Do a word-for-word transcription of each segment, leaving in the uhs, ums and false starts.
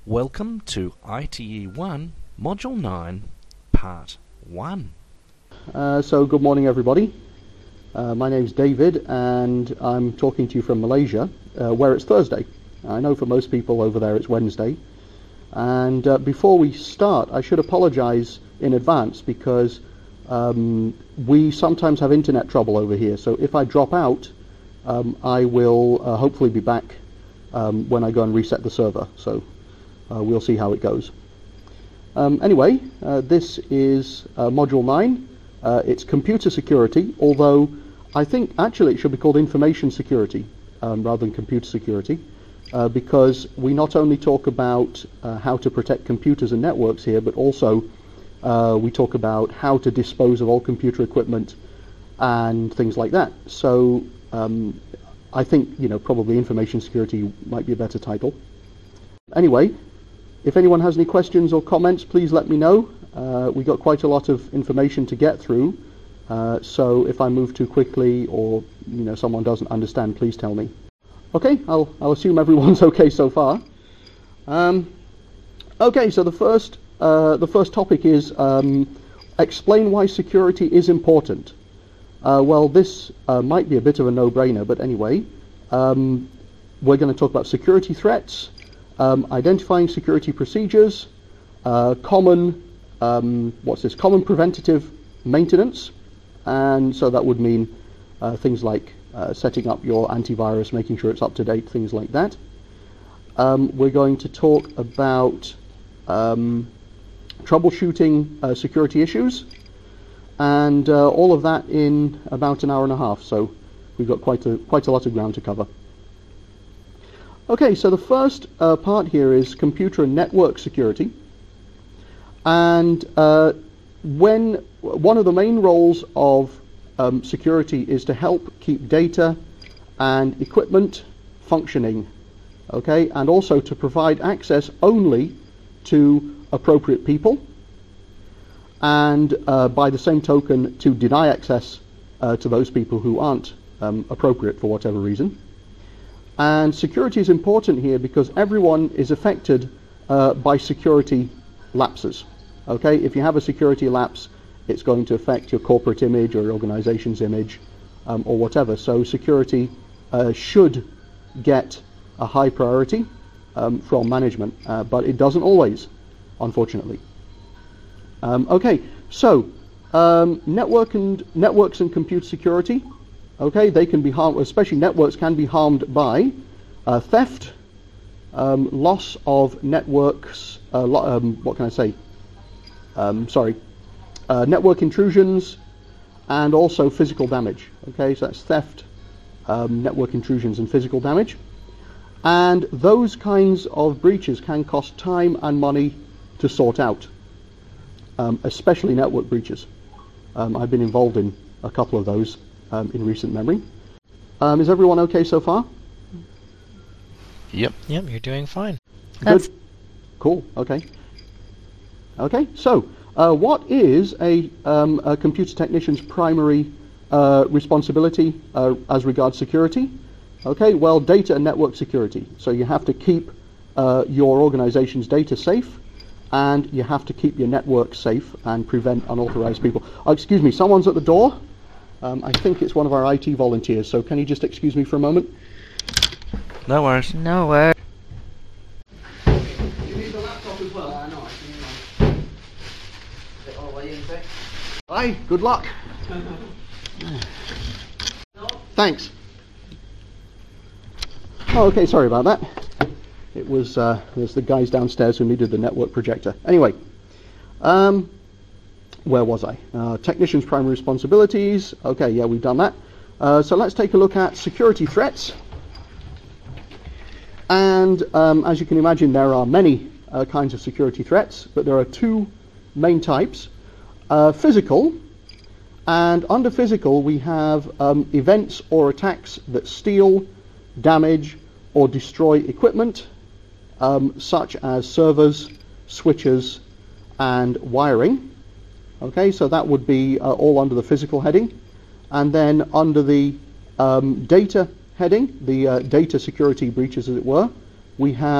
Welcome to I T E one, Module nine, Part one. Uh, so good morning everybody. Uh, my name's David and I'm talking to you from Malaysia, uh, where it's Thursday. I know for most people over there it's Wednesday. And uh, before we start, I should apologize in advance because um, we sometimes have internet trouble over here. So if I drop out, um, I will uh, hopefully be back um, when I go and reset the server. So uh, we'll see how it goes. Um, anyway, uh, this is uh, Module nine. Uh, it's computer security, although I think actually it should be called information security um, rather than computer security, uh, because we not only talk about uh, how to protect computers and networks here, but also uh, we talk about how to dispose of all computer equipment and things like that. So um, I think, you know, probably information security might be a better title. Anyway, if anyone has any questions or comments, please let me know. Uh, we got quite a lot of information to get through, uh, so if I move too quickly or you know someone doesn't understand, please tell me. Okay, I'll, I'll assume everyone's okay so far. Um, okay, so the first uh, the first topic is um, explain why security is important. Uh, well, this uh, might be a bit of a no-brainer, but anyway, um, we're going to talk about security threats, um, identifying security procedures, uh, common Um, what's this? Common preventative maintenance, and so that would mean uh, things like uh, setting up your antivirus, making sure it's up to date, things like that. Um, we're going to talk about um, troubleshooting uh, security issues, and uh, all of that in about an hour and a half. So we've got quite a quite a lot of ground to cover. Okay, so the first uh, part here is computer and network security. And uh, when one of the main roles of um, security is to help keep data and equipment functioning, okay, and also to provide access only to appropriate people, and uh, by the same token to deny access uh, to those people who aren't um, appropriate for whatever reason. And security is important here because everyone is affected uh, by security lapses. Okay, if you have a security lapse, it's going to affect your corporate image or your organization's image um, or whatever. So security uh, should get a high priority um, from management, uh, but it doesn't always, unfortunately. Um, okay, so um, network and networks and computer security. Okay, they can be harmed, especially networks can be harmed by uh, theft, um, loss of networks. Uh, lo um, what can I say? Um, sorry, uh, network intrusions, and also physical damage. Okay, so that's theft, um, network intrusions, and physical damage. And those kinds of breaches can cost time and money to sort out, um, especially network breaches. Um, I've been involved in a couple of those um, in recent memory. Um, is everyone okay so far? Yep. Yep, you're doing fine. Good. That's Cool. Okay. Okay, so uh, what is a, um, a computer technician's primary uh, responsibility uh, as regards security? Okay, well, data and network security. So you have to keep uh, your organization's data safe, and you have to keep your network safe and prevent unauthorized people. Oh, excuse me, someone's at the door. Um, I think it's one of our I T volunteers, so can you just excuse me for a moment? No worries. no way. Hi, good luck. Thanks. Oh, okay, sorry about that. It was uh, there's the guys downstairs who needed the network projector. Anyway, um, where was I? Uh, technician's primary responsibilities. Okay, yeah, we've done that. Uh, so let's take a look at security threats. And um, as you can imagine, there are many uh, kinds of security threats, but there are two main types. Uh, physical, and under physical we have um, events or attacks that steal, damage, or destroy equipment, um, such as servers, switches, and wiring. Okay, so that would be uh, all under the physical heading. And then under the um, data heading, the uh, data security breaches, as it were, we have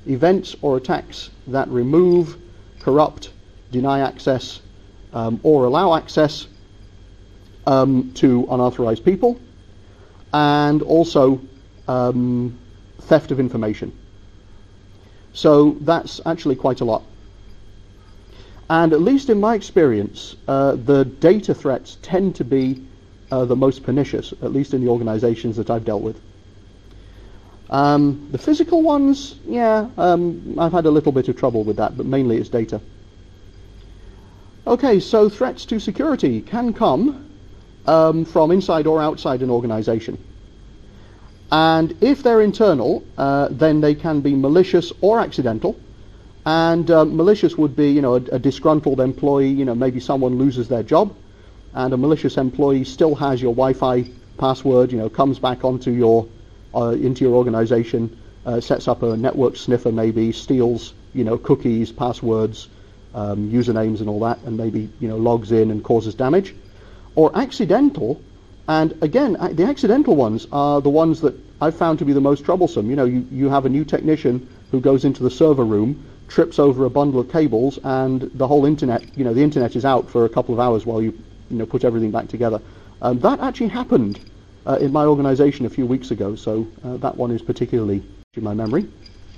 events or attacks that remove, corrupt, deny access, um, or allow access um, to unauthorized people, and also um, theft of information. So that's actually quite a lot. And at least in my experience, uh, the data threats tend to be uh, the most pernicious, at least in the organizations that I've dealt with. Um, the physical ones, yeah, um, I've had a little bit of trouble with that, but mainly it's data. Okay, so threats to security can come um, from inside or outside an organization. And if they're internal, uh, then they can be malicious or accidental. And uh, malicious would be, you know, a, a disgruntled employee, you know, maybe someone loses their job, and a malicious employee still has your Wi-Fi password, you know, comes back onto your, uh, into your organization, uh, sets up a network sniffer maybe, steals, you know, cookies, passwords, um, usernames and all that, and maybe, you know, logs in and causes damage. Or accidental, and again, the accidental ones are the ones that I've found to be the most troublesome. You know, you, you have a new technician who goes into the server room, trips over a bundle of cables, and the whole internet, you know, the internet is out for a couple of hours while you, you know, put everything back together. Um, that actually happened uh, in my organization a few weeks ago, so uh, that one is particularly in my memory.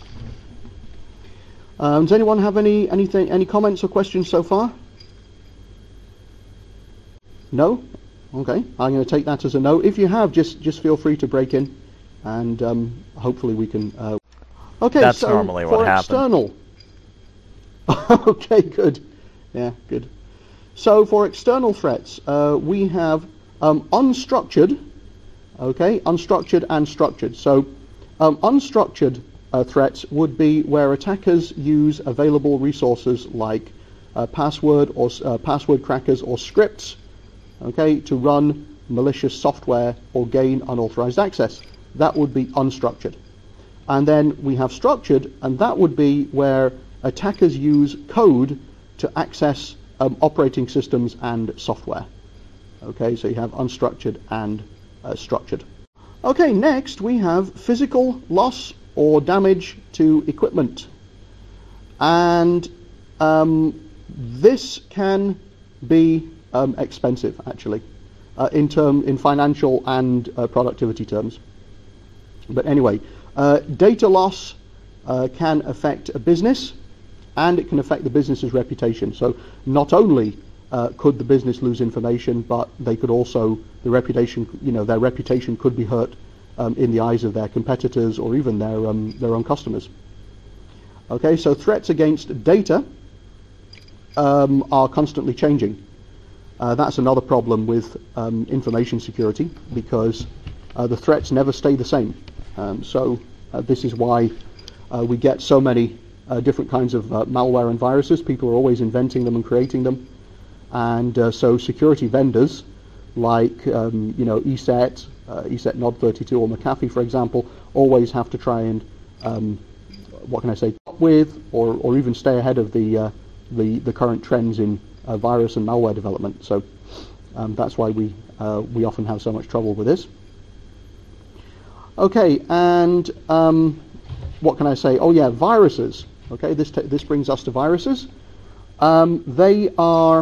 Um, does anyone have any anything, any comments or questions so far? No? Okay, I'm going to take that as a no. If you have, just just feel free to break in, and um, hopefully we can. Uh... Okay, that's so normally what for happens. External. Okay, good. Yeah, good. So for external threats, uh, we have um, unstructured, okay, unstructured and structured. So um, unstructured uh, threats would be where attackers use available resources like uh, password or uh, password crackers or scripts, okay, to run malicious software or gain unauthorized access. That would be unstructured. And then we have structured, and that would be where attackers use code to access um, operating systems and software. Okay, so you have unstructured and uh, structured. Okay, next we have physical loss or damage to equipment. And um, this can be um, expensive, actually, uh, in term in financial and uh, productivity terms. But anyway, uh, data loss uh, can affect a business, and it can affect the business's reputation. So not only uh, could the business lose information, but they could also, the reputation, you know, their reputation could be hurt um, in the eyes of their competitors or even their um, their own customers. Okay, so threats against data um, are constantly changing. Uh, that's another problem with um, information security, because uh, the threats never stay the same. Um, so uh, this is why uh, we get so many uh, different kinds of uh, malware and viruses. People are always inventing them and creating them. And uh, so security vendors like um, you know, E S E T, uh, E S E T Nod thirty-two or McAfee, for example, always have to try and um, what can I say, with or, or even stay ahead of the uh, the, the current trends in uh, virus and malware development. So um, that's why we uh, we often have so much trouble with this. Okay, and um, what can I say? Oh yeah, viruses. Okay, this t this brings us to viruses. Um, they are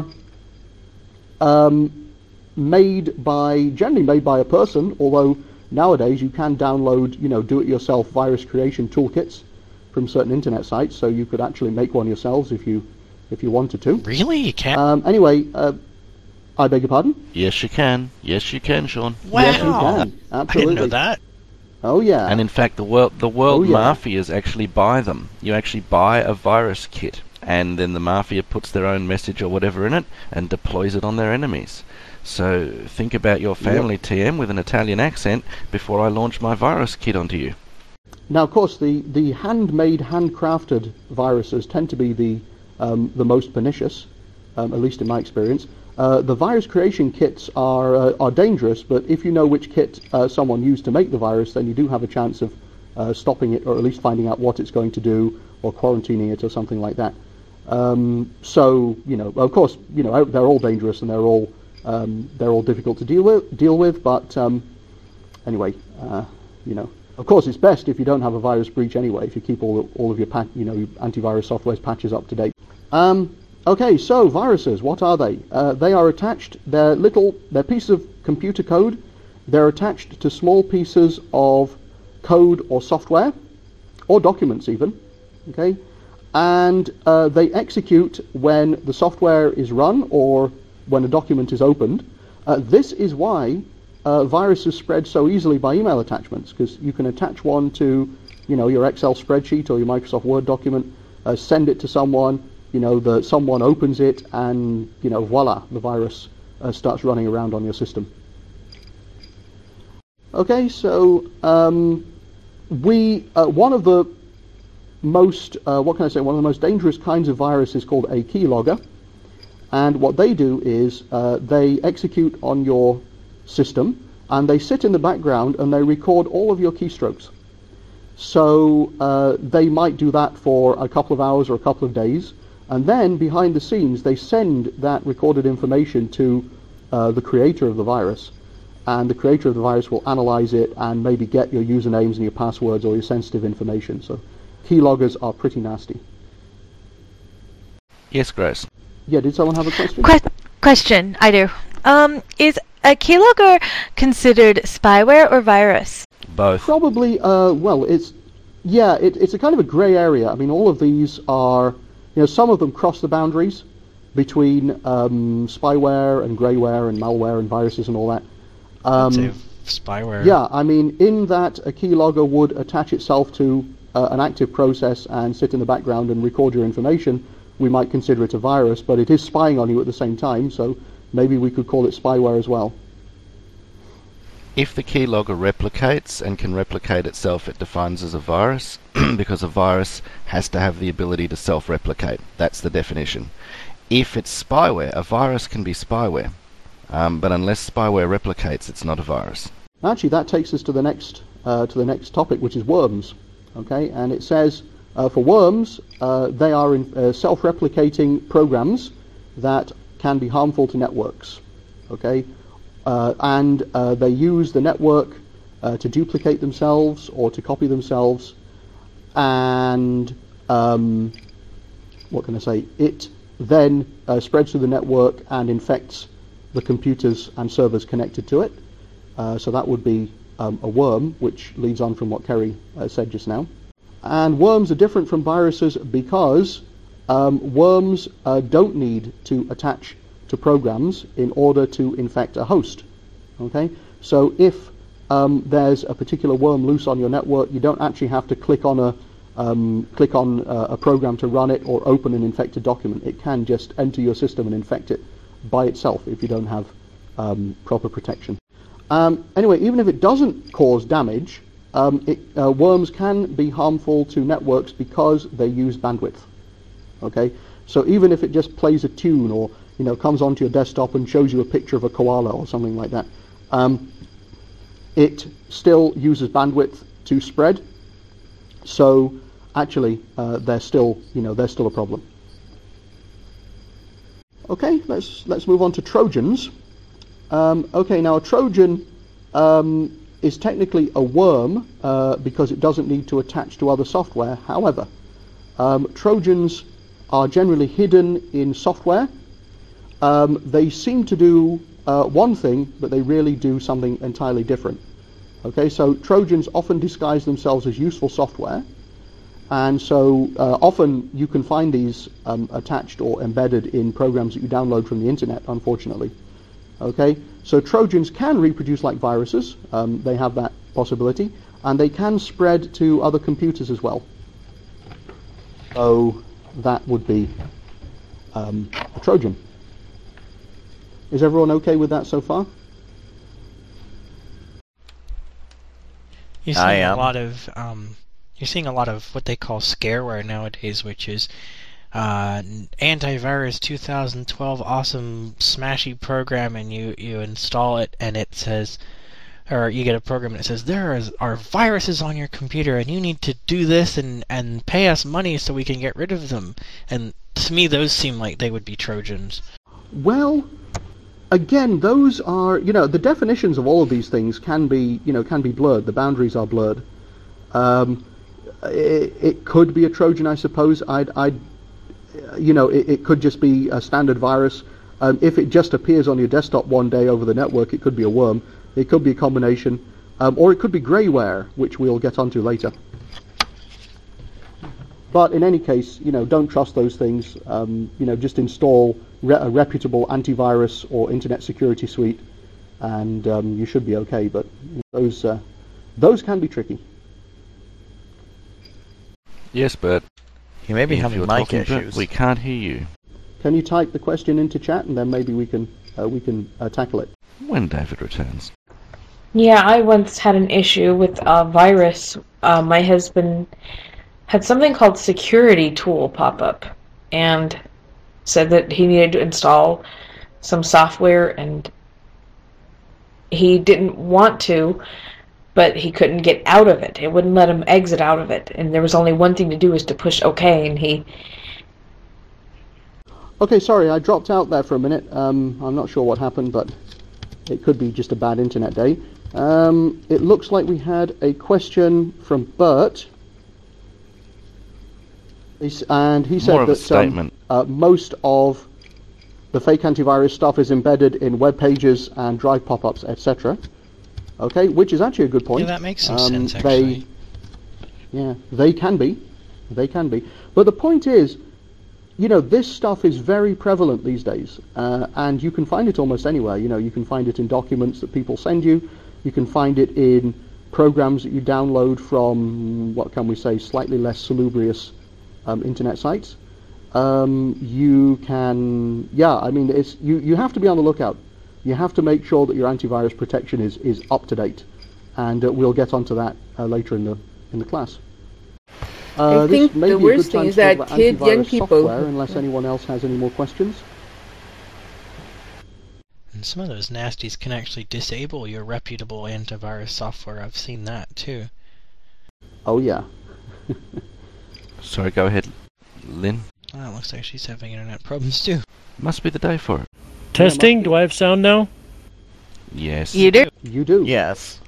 um, made by generally made by a person, although nowadays you can download, you know, do-it-yourself virus creation toolkits from certain internet sites, so you could actually make one yourselves if you if you wanted to. Really, you can? Um, anyway, uh, I beg your pardon? Yes, you can. Yes, you can, Sean. Wow! Yes, you can. Absolutely. I didn't know that. Oh yeah. And in fact, the world the world Oh, yeah. mafias actually buy them. You actually buy a virus kit, and then the mafia puts their own message or whatever in it and deploys it on their enemies. So think about your family, Yep. T M, with an Italian accent before I launch my virus kit onto you. Now, of course, the, the handmade, handcrafted viruses tend to be the um, the most pernicious, um, at least in my experience. Uh, the virus creation kits are uh, are dangerous, but if you know which kit uh, someone used to make the virus, then you do have a chance of uh, stopping it, or at least finding out what it's going to do, or quarantining it, or something like that. Um, so, you know, of course, you know, they're all dangerous and they're all um, they're all difficult to deal with. Deal with, but um, anyway, uh, you know. Of course, it's best if you don't have a virus breach anyway, if you keep all, all of your pat, you know, your antivirus software's patches up to date. Um, okay, so viruses, what are they? Uh, they are attached, they're little, they're pieces of computer code. They're attached to small pieces of code or software, or documents even, okay? And uh, they execute when the software is run or when a document is opened. Uh, this is why uh, viruses spread so easily by email attachments, because you can attach one to, you know, your Excel spreadsheet or your Microsoft Word document, uh, send it to someone, you know, the someone opens it, and you know, voila, the virus uh, starts running around on your system. Okay, so um, we uh, one of the most uh, what can I say? One of the most dangerous kinds of virus is called a keylogger, and what they do is uh, they execute on your system, and they sit in the background and they record all of your keystrokes. So uh, they might do that for a couple of hours or a couple of days, and then behind the scenes they send that recorded information to uh, the creator of the virus, and the creator of the virus will analyze it and maybe get your usernames and your passwords or your sensitive information. So keyloggers are pretty nasty. Yes, Grace. Yeah, did someone have a question? Que- question, I do. Um, is a keylogger considered spyware or virus? Both. Probably, uh, well, it's, yeah, it, it's a kind of a grey area. I mean, all of these are, you know, some of them cross the boundaries between um, spyware and greyware and malware and viruses and all that. Um, I'd say spyware. Yeah, I mean, in that a keylogger would attach itself to uh, an active process and sit in the background and record your information, we might consider it a virus, but it is spying on you at the same time, so maybe we could call it spyware as well. If the keylogger replicates and can replicate itself, it defines as a virus, because a virus has to have the ability to self-replicate. That's the definition. If it's spyware, a virus can be spyware, um, but unless spyware replicates, it's not a virus. Actually, that takes us to the next uh, to the next topic, which is worms. Okay, and it says uh, for worms, uh, they are in, uh, self-replicating programs that can be harmful to networks. Okay. Uh, and uh, they use the network uh, to duplicate themselves or to copy themselves, and um, what can I say? It then uh, spreads through the network and infects the computers and servers connected to it. Uh, so that would be um, a worm, which leads on from what Kerry uh, said just now. And worms are different from viruses because um, worms uh, don't need to attach to programs in order to infect a host. Okay, so if um, there's a particular worm loose on your network, you don't actually have to click on a um, click on a, a program to run it or open an infected document. It can just enter your system and infect it by itself if you don't have um, proper protection. Um, anyway, even if it doesn't cause damage, um, it, uh, worms can be harmful to networks because they use bandwidth. Okay, so even if it just plays a tune or you know, comes onto your desktop and shows you a picture of a koala or something like that, um, it still uses bandwidth to spread. So actually, uh, they're still, you know, they're still a problem. Okay, let's let's move on to Trojans. Um, okay, now a Trojan um, is technically a worm uh, because it doesn't need to attach to other software. However, um, Trojans are generally hidden in software. Um, they seem to do uh, one thing, but they really do something entirely different. Okay, so Trojans often disguise themselves as useful software, and so uh, often you can find these um, attached or embedded in programs that you download from the internet, unfortunately. Okay, so Trojans can reproduce like viruses, um, they have that possibility, and they can spread to other computers as well. So that would be um, a Trojan. Is everyone okay with that so far? You're seeing a lot of um, you're seeing a lot of what they call scareware nowadays, which is uh, antivirus two thousand twelve awesome smashy program, and you you install it, and it says, or you get a program that says there is, are viruses on your computer, and you need to do this and and pay us money so we can get rid of them. And to me, those seem like they would be Trojans. Well, again, those are, you know, the definitions of all of these things can be, you know, can be blurred. The boundaries are blurred. Um, it, it could be a Trojan, I suppose. I'd, I'd you know, it, it could just be a standard virus. Um, if it just appears on your desktop one day over the network, it could be a worm. It could be a combination, um, or it could be greyware, which we'll get onto later. But in any case, you know, don't trust those things. Um, you know, just install re a reputable antivirus or internet security suite, and um, you should be okay. But those uh, those can be tricky. Yes, Bert. You may be If having you're mic talking, Bert, issues. we can't hear you. Can you type the question into chat, and then maybe we can uh, we can uh, tackle it. When David returns. Yeah, I once had an issue with a virus. Uh, my husband had something called Security Tool pop up and said that he needed to install some software, and he didn't want to, but he couldn't get out of it. It wouldn't let him exit out of it, and there was only one thing to do, is to push OK, and he... Okay, sorry, I dropped out there for a minute. Um, I'm not sure what happened, but it could be just a bad internet day. Um, it looks like we had a question from Bert. He's, and he said More of a that statement. Um, uh, most of the fake antivirus stuff is embedded in web pages and drive pop-ups, et cetera. Okay, which is actually a good point. Yeah, that makes some um, sense, actually. They, yeah, they can be. They can be. But the point is, you know, this stuff is very prevalent these days, uh, and you can find it almost anywhere. You know, you can find it in documents that people send you. You can find it in programs that you download from, what can we say, slightly less salubrious um, internet sites. Um, you can, yeah, I mean, it's you, you have to be on the lookout. You have to make sure that your antivirus protection is, is up to date, and uh, we'll get onto that uh, later in the in the class. Uh, I this think may the be a good worst thing time is to talk that about kid young antivirus people. software, unless anyone else has any more questions. And some of those nasties can actually disable your reputable antivirus software. I've seen that too. Oh yeah. Sorry, go ahead, Lynn. Oh, it looks like she's having internet problems too. Must be the day for it. Testing, do I have sound now? Yes. You do? You do. Yes.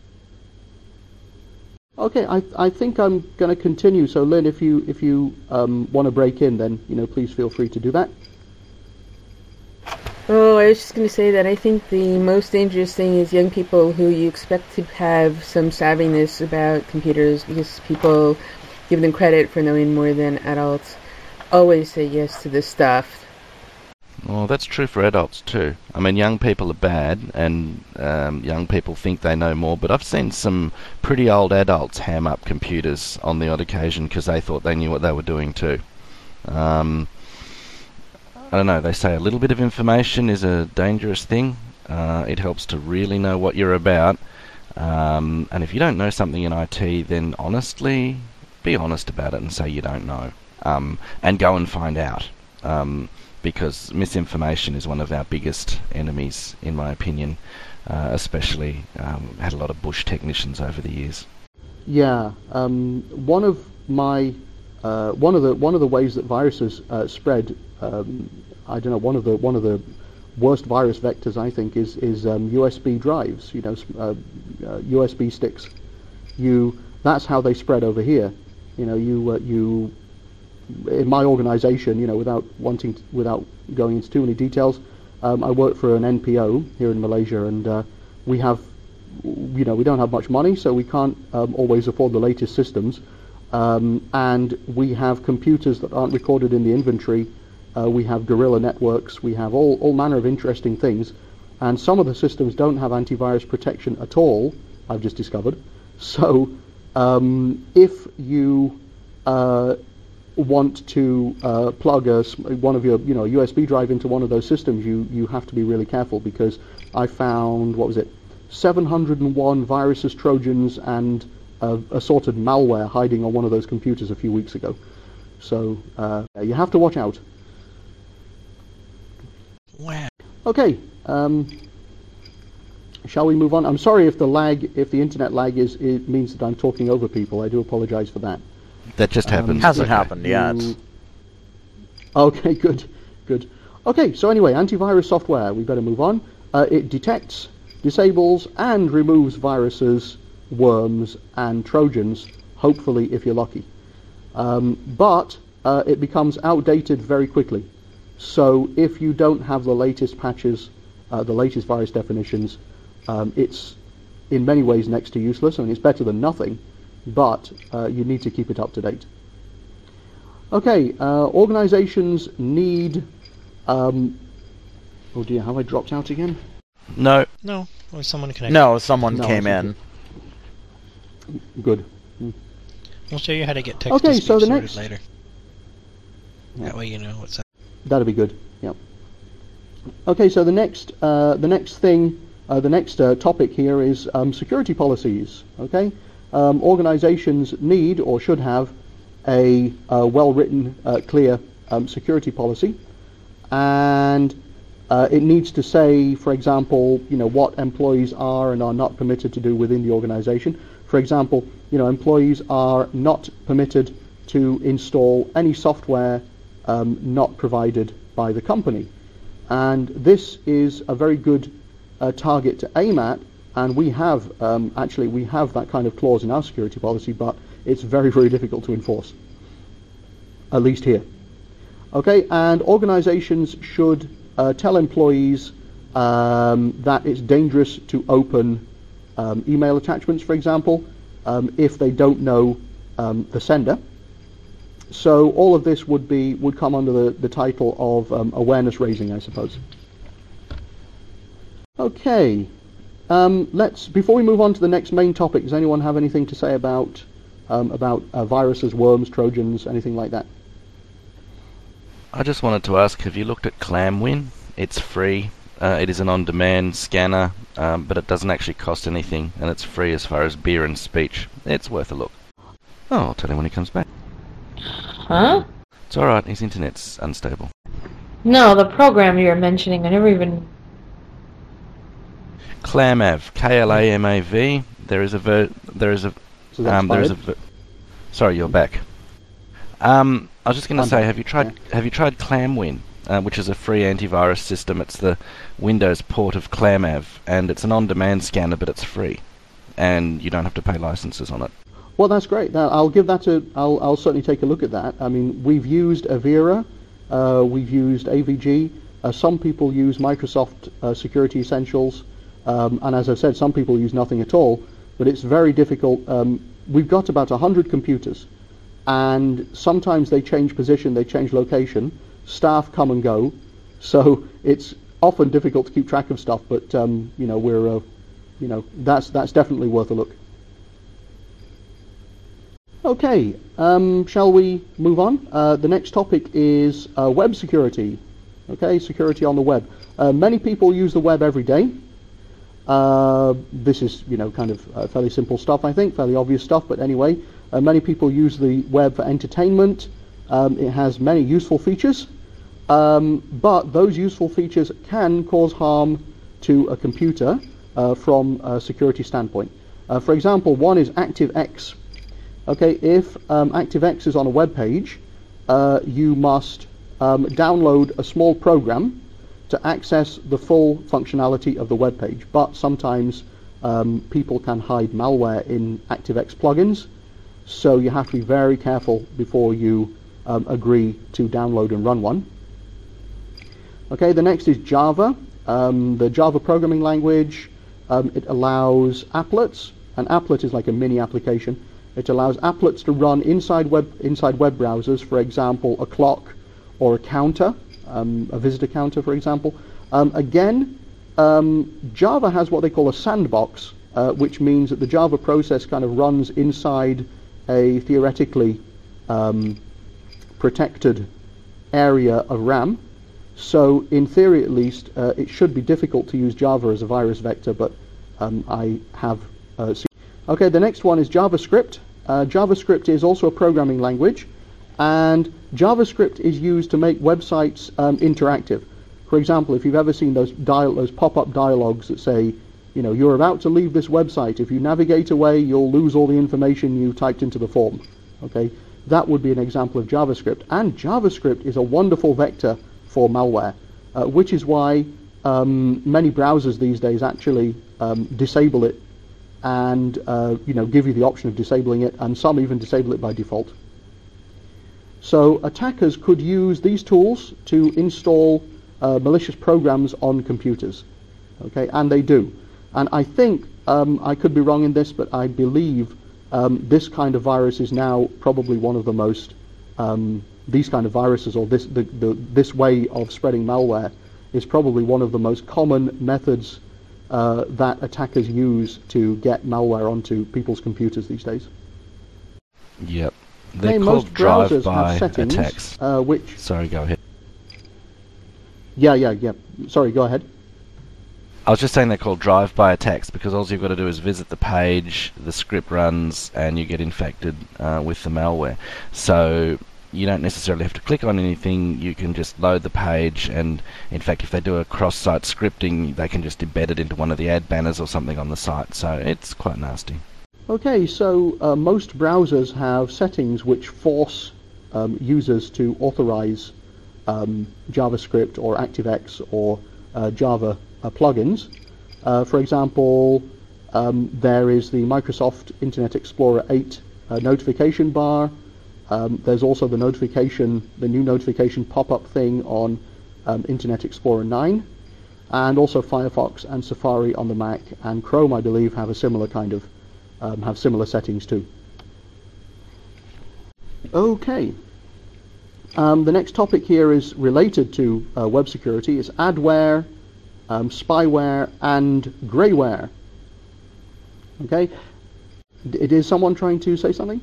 Okay, I I think I'm going to continue. So Lynn, if you if you um, want to break in, then you know please feel free to do that. Oh, I was just going to say that I think the most dangerous thing is young people who you expect to have some savviness about computers, because people give them credit for knowing more than adults always say yes to this stuff. Well, that's true for adults too. I mean, young people are bad, and um, young people think they know more, but I've seen some pretty old adults ham up computers on the odd occasion because they thought they knew what they were doing too. Um, I don't know, they say a little bit of information is a dangerous thing. Uh, it helps to really know what you're about. Um, and if you don't know something in I T, then honestly, be honest about it and say you don't know. Um, and go and find out. Um, because misinformation is one of our biggest enemies, in my opinion. Uh, especially, um, had a lot of Bush technicians over the years. Yeah, um, one of my uh, one of the one of the ways that viruses uh, spread, um, I don't know, one of the one of the worst virus vectors I think is is um, U S B drives. You know, uh, uh, U S B sticks. You that's how they spread over here. You know, you uh, you in my organization, you know, without wanting to, without going into too many details, um, I work for an N P O here in Malaysia, and uh, we have, you know, we don't have much money, so we can't um, always afford the latest systems, um, and we have computers that aren't recorded in the inventory. Uh, we have guerrilla networks. We have all all manner of interesting things, and some of the systems don't have antivirus protection at all. I've just discovered. So um, if you uh, want to uh, plug a, one of your you know U S B drive into one of those systems, you you have to be really careful, because I found, what was it, seven hundred and one viruses, trojans, and uh, assorted malware hiding on one of those computers a few weeks ago. So uh, you have to watch out. Wow. Okay, um, shall we move on? I'm sorry if the lag, if the internet lag is it means that I'm talking over people. I do apologize for that. That just happens. Um, Hasn't Okay. happened yet. You- Okay, good, good. Okay, so anyway, antivirus software, we better move on. Uh, it detects, disables, and removes viruses worms, and Trojans, hopefully if you're lucky. Um, but uh, it becomes outdated very quickly. So if you don't have the latest patches, uh, the latest virus definitions, um, it's in many ways next to useless. I mean, it's better than nothing, but uh, you need to keep it up to date. Okay, uh, organizations need... Um, oh dear, have I dropped out again? No. No, or someone connected. No, someone No, came it's in. Good. We'll show you how to get text Okay, to speech so the sorted next- later. Yeah. That way you know what's up. That'll be good. Yep. Okay, so the next, uh, the next thing, uh, the next uh, topic here is um, security policies. Okay, um, organizations need or should have a, uh well-written, uh, clear um, security policy, and uh, it needs to say, for example, you know, what employees are and are not permitted to do within the organization. For example, you know, employees are not permitted to install any software um, not provided by the company. And this is a very good uh, target to aim at, and we have, um, actually, we have that kind of clause in our security policy, but it's very, very difficult to enforce, at least here. Okay, and organizations should uh, tell employees um, that it's dangerous to open um, email attachments, for example, um, if they don't know um, the sender. So all of this would be would come under the, the title of um, awareness raising, I suppose. Okay, um, let's before we move on to the next main topic, does anyone have anything to say about um, about uh, viruses, worms, Trojans, anything like that? I just wanted to ask, have you looked at ClamWin? It's free. Uh, it is an on-demand scanner, um, but it doesn't actually cost anything, and it's free as far as beer and speech. It's worth a look. Oh, I'll tell him when he comes back. Huh? It's alright, his internet's unstable. No, the program you're mentioning, I never even... ClamAV, K L A M A V. There is a ver- there is a So that's um, there is a fired. ver- sorry, you're back. Um, I was just going to I'm say, back, have you tried yeah. have you tried ClamWin, uh, which is a free antivirus system? It's the Windows port of ClamAV, and it's an on-demand scanner, but it's free, and you don't have to pay licenses on it. Well, that's great. Now, I'll give that a. I'll, I'll certainly take a look at that. I mean, we've used Avira, uh, we've used A V G. Uh, some people use Microsoft uh, Security Essentials, um, and as I've said, some people use nothing at all. But it's very difficult. Um, we've got about a hundred computers, and sometimes they change position, they change location. Staff come and go, so it's often difficult to keep track of stuff. But um, you know, we're, uh, you know, that's that's definitely worth a look. Okay, um, shall we move on? Uh, the next topic is uh, web security. Okay, security on the web. Uh, many people use the web every day. Uh, this is, you know, kind of uh, fairly simple stuff, I think, fairly obvious stuff, but anyway, uh, many people use the web for entertainment. Um, it has many useful features, um, but those useful features can cause harm to a computer uh, from a security standpoint. Uh, for example, one is ActiveX. Okay, if um, ActiveX is on a web page, uh, you must um, download a small program to access the full functionality of the web page. But sometimes um, people can hide malware in ActiveX plugins, so you have to be very careful before you um, agree to download and run one. Okay, the next is Java. Um, the Java programming language, um, it allows applets. An applet is like a mini application. It allows applets to run inside web inside web browsers, for example, a clock or a counter, um, a visitor counter, for example. Um, again, um, Java has what they call a sandbox, uh, which means that the Java process kind of runs inside a theoretically um, protected area of RAM. So, in theory at least, uh, it should be difficult to use Java as a virus vector, but um, I have uh, seen. Okay, the next one is JavaScript. Uh, JavaScript is also a programming language, and JavaScript is used to make websites um, interactive. For example, if you've ever seen those dial those pop-up dialogues that say, you know, you're about to leave this website. If you navigate away, you'll lose all the information you typed into the form. Okay, that would be an example of JavaScript, and JavaScript is a wonderful vector for malware, uh, which is why um, many browsers these days actually um, disable it and uh, you know, give you the option of disabling it, and some even disable it by default. So attackers could use these tools to install uh, malicious programs on computers, okay, and they do. And I think, um, I could be wrong in this, but I believe um, this kind of virus is now probably one of the most, um, these kind of viruses, or this, the, the, this way of spreading malware is probably one of the most common methods uh, that attackers use to get malware onto people's computers these days. Yep. They're Okay, called most browsers drive-by have settings, attacks. uh, which... Sorry, go ahead. Yeah, yeah, yeah. Sorry, go ahead. I was just saying they're called drive-by attacks because all you've got to do is visit the page, the script runs, and you get infected uh, with the malware. So you don't necessarily have to click on anything. You can just load the page, and in fact, if they do a cross-site scripting, they can just embed it into one of the ad banners or something on the site. So it's quite nasty. Okay, so uh, most browsers have settings which force um, users to authorize um, JavaScript or ActiveX or uh, Java uh, plugins. Uh, for example, um, there is the Microsoft Internet Explorer eight uh, notification bar. Um, there's also the notification, the new notification pop-up thing on um, Internet Explorer nine, and also Firefox and Safari on the Mac, and Chrome, I believe, have a similar kind of Um, have similar settings too. Okay. Um, the next topic here is related to uh, web security. It's adware, um, spyware, and greyware. Okay. D- is someone trying to say something?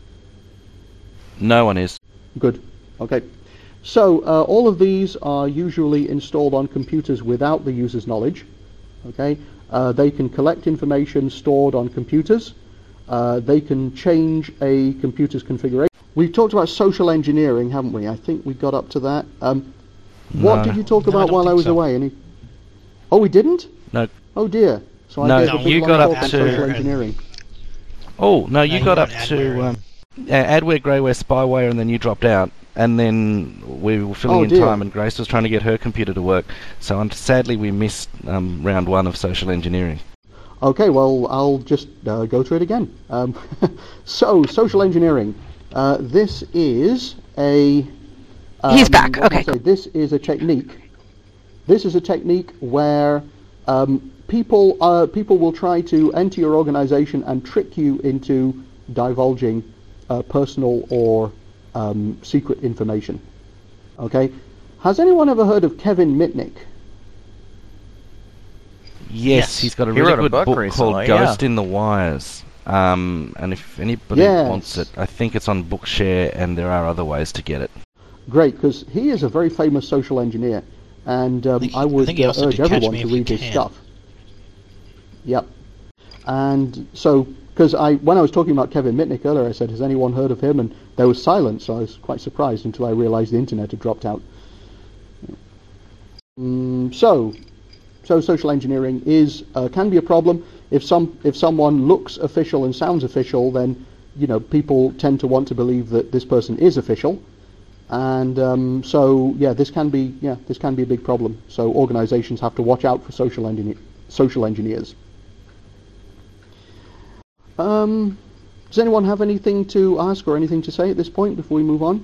No one is. Good. Okay. So uh, all of these are usually installed on computers without the user's knowledge. Okay. Uh, they can collect information stored on computers. Uh, they can change a computer's configuration. We've talked about social engineering, haven't we? I think we got up to that. Um, what No. did you talk No, I about don't while I think was so. away? Any? Oh, we didn't? No. Oh dear. So I No, gave a no, big you long got talk up on to- social engineering. Oh, no, you No, got you up went to adware um, uh, adware, greyware, spyware, and then you dropped out. And then we were filling Oh, in dear. time, and Grace was trying to get her computer to work. So um, sadly, we missed um, round one of social engineering. Okay, well, I'll just uh, go through it again. Um, so, social engineering. Uh, this is a... Um, He's back, what can I okay. say? This is a technique. This is a technique where um, people uh, people will try to enter your organization and trick you into divulging uh, personal or um, secret information. Okay? Has anyone ever heard of Kevin Mitnick? Yes, Yes. he's got a He really wrote a good book book recently, called Ghost yeah. in the Wires. Um, and if anybody Yes. wants it, I think it's on Bookshare, and there are other ways to get it. Great, because he is a very famous social engineer, and um, I think he- I I would think he uh, also urge did Catch everyone Me to If You read his Can. stuff. Yep. And so, because I, when I was talking about Kevin Mitnick earlier, I said, "Has anyone heard of him?" And there was silence, so I was quite surprised until I realized the internet had dropped out. Mm, so, so social engineering is uh, can be a problem. If some if someone looks official and sounds official, then you know people tend to want to believe that this person is official. And um, so, yeah, this can be yeah this can be a big problem. So organizations have to watch out for social engineer social engineers. Um, does anyone have anything to ask or anything to say at this point before we move on?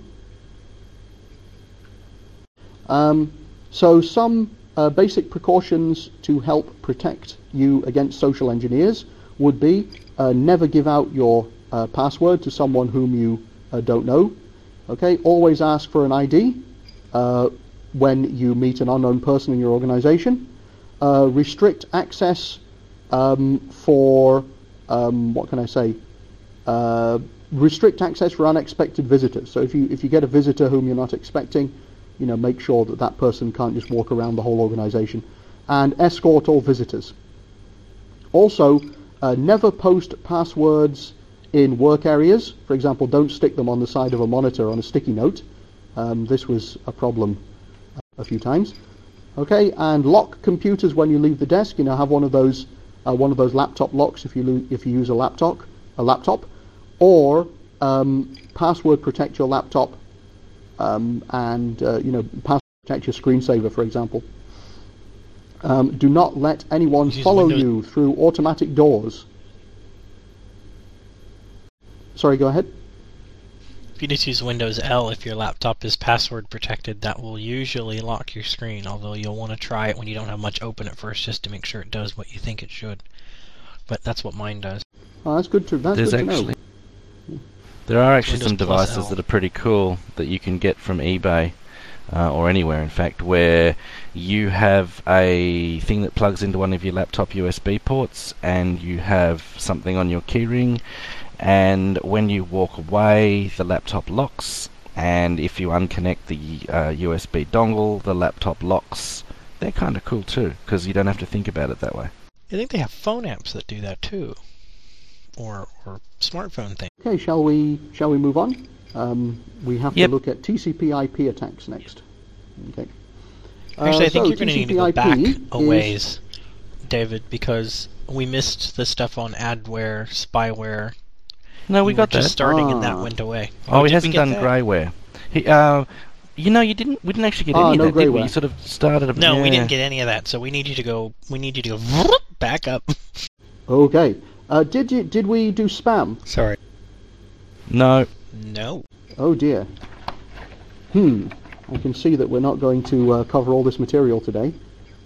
Um, so some uh, basic precautions to help protect you against social engineers would be uh, never give out your uh, password to someone whom you uh, don't know. Okay, always ask for an I D uh, when you meet an unknown person in your organization. Uh, restrict access um, for, um, what can I say, uh, restrict access for unexpected visitors. So if you if you get a visitor whom you're not expecting, you know, make sure that that person can't just walk around the whole organization. And escort all visitors. Also, uh, never post passwords in work areas. For example, don't stick them on the side of a monitor on a sticky note. Um, this was a problem a few times. Okay, and lock computers when you leave the desk. You know, have one of those uh, one of those laptop locks if you lo- if you use a laptop, a laptop, or um, password protect your laptop, um, and uh, you know, password protect your screensaver, for example. Um, do not let anyone Use follow Windows. you through automatic doors. sorry, go ahead. If you just use Windows L, if your laptop is password protected, that will usually lock your screen, although you'll want to try it when you don't have much open at first just to make sure it does what you think it should. But that's what mine does. Oh, that's good to, that's There's good to actually, know. there are actually Windows some plus devices L. that are pretty cool that you can get from eBay, uh, or anywhere in fact, where you have a thing that plugs into one of your laptop U S B ports, and you have something on your keyring, and when you walk away, the laptop locks, and if you unconnect the uh, U S B dongle, the laptop locks. They're kind of cool too, because you don't have to think about it that way. I think they have phone apps that do that too, or or smartphone things. Okay, shall we shall we move on? Um, we have Yep. to look at T C P I P attacks next. Okay. Actually, Uh, I think so you're going to need to go back T C P I P a is- ways, David, because we missed the stuff on adware, spyware. No, we You got were just that. starting and that Ah. went away. Oh, he did we hasn't get done that? greyware. He, uh, you know, you didn't. We didn't actually get Ah, any no of that, did we? greyware. You sort of started. A, No, we yeah. didn't get any of that. So we need you to go. We need you to go back up. Okay. Uh, did you did we do spam? Sorry. No. No. Oh dear. Hmm. I can see that we're not going to uh, cover all this material today.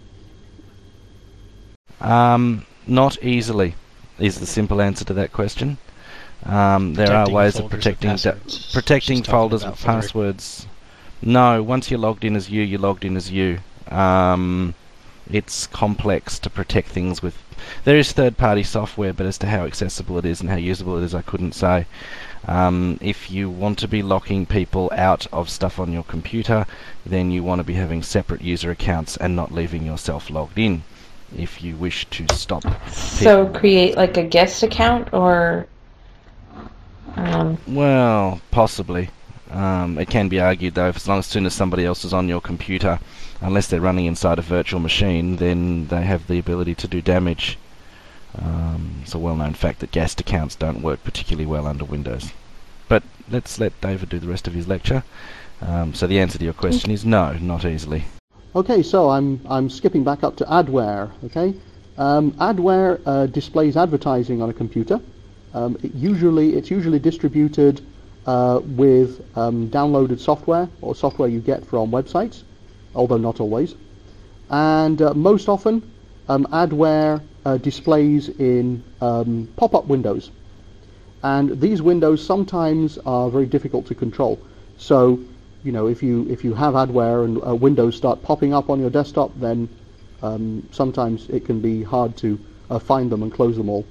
Um, not easily is the simple answer to that question. Um, there are Protecting ways of folders with protecting da- passwords. protecting She's talking folders about with folder- passwords. No, once you're logged in as you, you're logged in as you. Um, it's complex to protect things with. There is third-party software, but as to how accessible it is and how usable it is, I couldn't say. Um, if you want to be locking people out of stuff on your computer, then you want to be having separate user accounts and not leaving yourself logged in. If you wish to stop So people- create like a guest account or um, Well, possibly. Um, it can be argued though, as long as soon as somebody else is on your computer, unless they're running inside a virtual machine, then they have the ability to do damage. Um, it's a well-known fact that guest accounts don't work particularly well under Windows. But let's let David do the rest of his lecture. Um, so the answer to your question is no, not easily. Okay, so I'm I'm skipping back up to adware. Okay, um, adware uh, displays advertising on a computer. Um, it usually it's usually distributed uh, with um, downloaded software or software you get from websites, although not always. And uh, most often, um, adware uh, displays in um, pop-up windows, and these windows sometimes are very difficult to control. So, you know, if you if you have adware and uh, windows start popping up on your desktop, then um, sometimes it can be hard to uh, find them and close them all.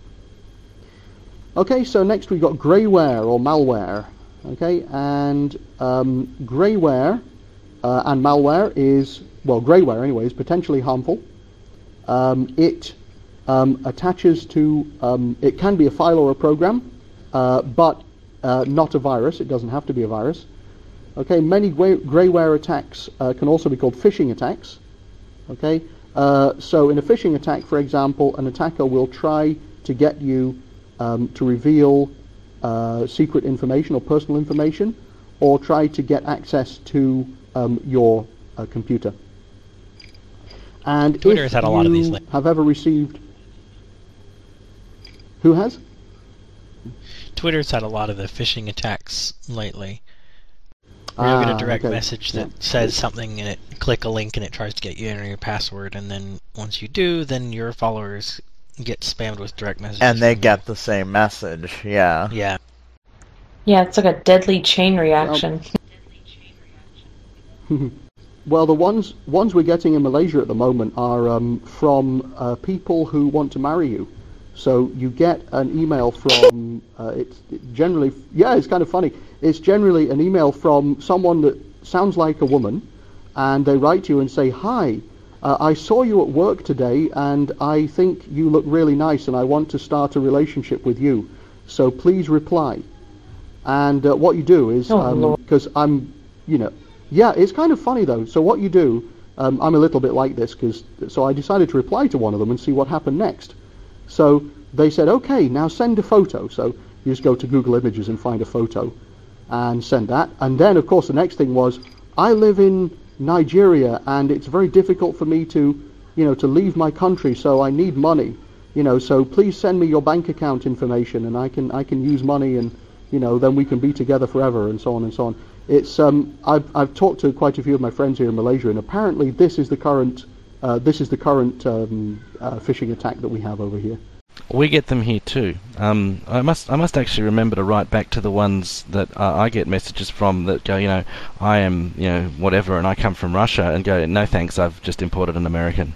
Okay, so next we've got greyware or malware. Okay, and um, greyware uh, and malware is, well, greyware anyway, is potentially harmful. Um, it um, attaches to, um, it can be a file or a program, uh, but uh, not a virus. It doesn't have to be a virus. Okay, many grey, greyware attacks uh, can also be called phishing attacks. Okay, uh, so in a phishing attack, for example, an attacker will try to get you um, to reveal uh, secret information or personal information, or try to get access to um, your uh, computer. And Twitter if has had a lot of these you lately. have ever received, who has? Twitter's had a lot of the phishing attacks lately. Where you'll get Ah, a direct okay. message that Yeah. says something and it click a link and it tries to get you to enter your password, and then once you do, then your followers get spammed with direct messages. And they from get the same message, yeah. you. Yeah. yeah, it's like a deadly chain reaction. Well, the ones ones we're getting in Malaysia at the moment are um, from uh, people who want to marry you. So you get an email from, uh, it's generally, yeah, it's kind of funny. It's generally an email from someone that sounds like a woman, and they write to you and say, "Hi, uh, I saw you at work today, and I think you look really nice, and I want to start a relationship with you. So please reply." And uh, what you do is, Oh, Lord. because I'm, you know, yeah, it's kind of funny though. So what you do, um, I'm a little bit like this, because so I decided to reply to one of them and see what happened next. So they said, "Okay, now send a photo." So you just go to Google Images and find a photo and send that. And then, of course, the next thing was, "I live in Nigeria and it's very difficult for me to, you know, to leave my country, so I need money. You know, so please send me your bank account information, and I can I can use money, and you know, then we can be together forever, and so on and so on. It's um, I've I've talked to quite a few of my friends here in Malaysia, and apparently this is the current uh, this is the current um, uh, phishing attack that we have over here. We get them here too. Um, I must I must actually remember to write back to the ones that uh, I get messages from that go, you know, I am, you know, whatever, and I come from Russia, and go, no thanks, I've just imported an American.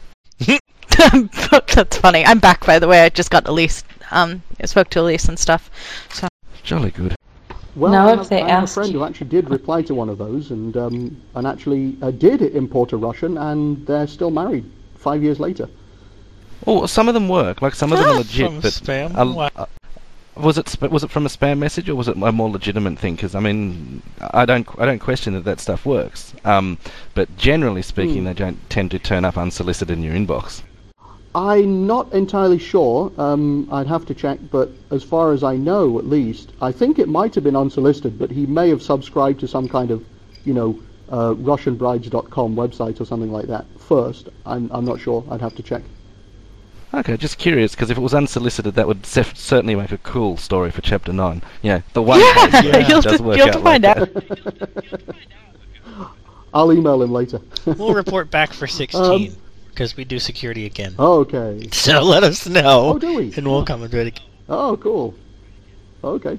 That's funny. I'm back, by the way. I just got Elise. Um, I spoke to Elise and stuff. So Jolly good. Well, Now I if have, they I have a asked- friend who actually did reply to one of those, and um, and actually uh, did import a Russian, and they're still married five years later. Oh, some of them work. Like some of them are legit, From but spam? uh, Wow. uh, was it sp- was it from a spam message, or was it a more legitimate thing? Because I mean, I don't I don't question that that stuff works. Um, but generally speaking, Hmm. they don't tend to turn up unsolicited in your inbox. I'm not entirely sure. Um, I'd have to check, but as far as I know, at least, I think it might have been unsolicited, but he may have subscribed to some kind of, you know, uh, Russian brides dot com website or something like that first. I'm I'm not sure. I'd have to check. Okay, just curious, because if it was unsolicited, that would sef- certainly make a cool story for Chapter nine. Yeah, the one yeah, case where it you'll, does to, work you'll out to find like out. that. I'll email him later. We'll report back for sixteen, because we do security again. Okay. So let us know, Oh, do we? and we'll come and do it again. Oh, cool. Okay.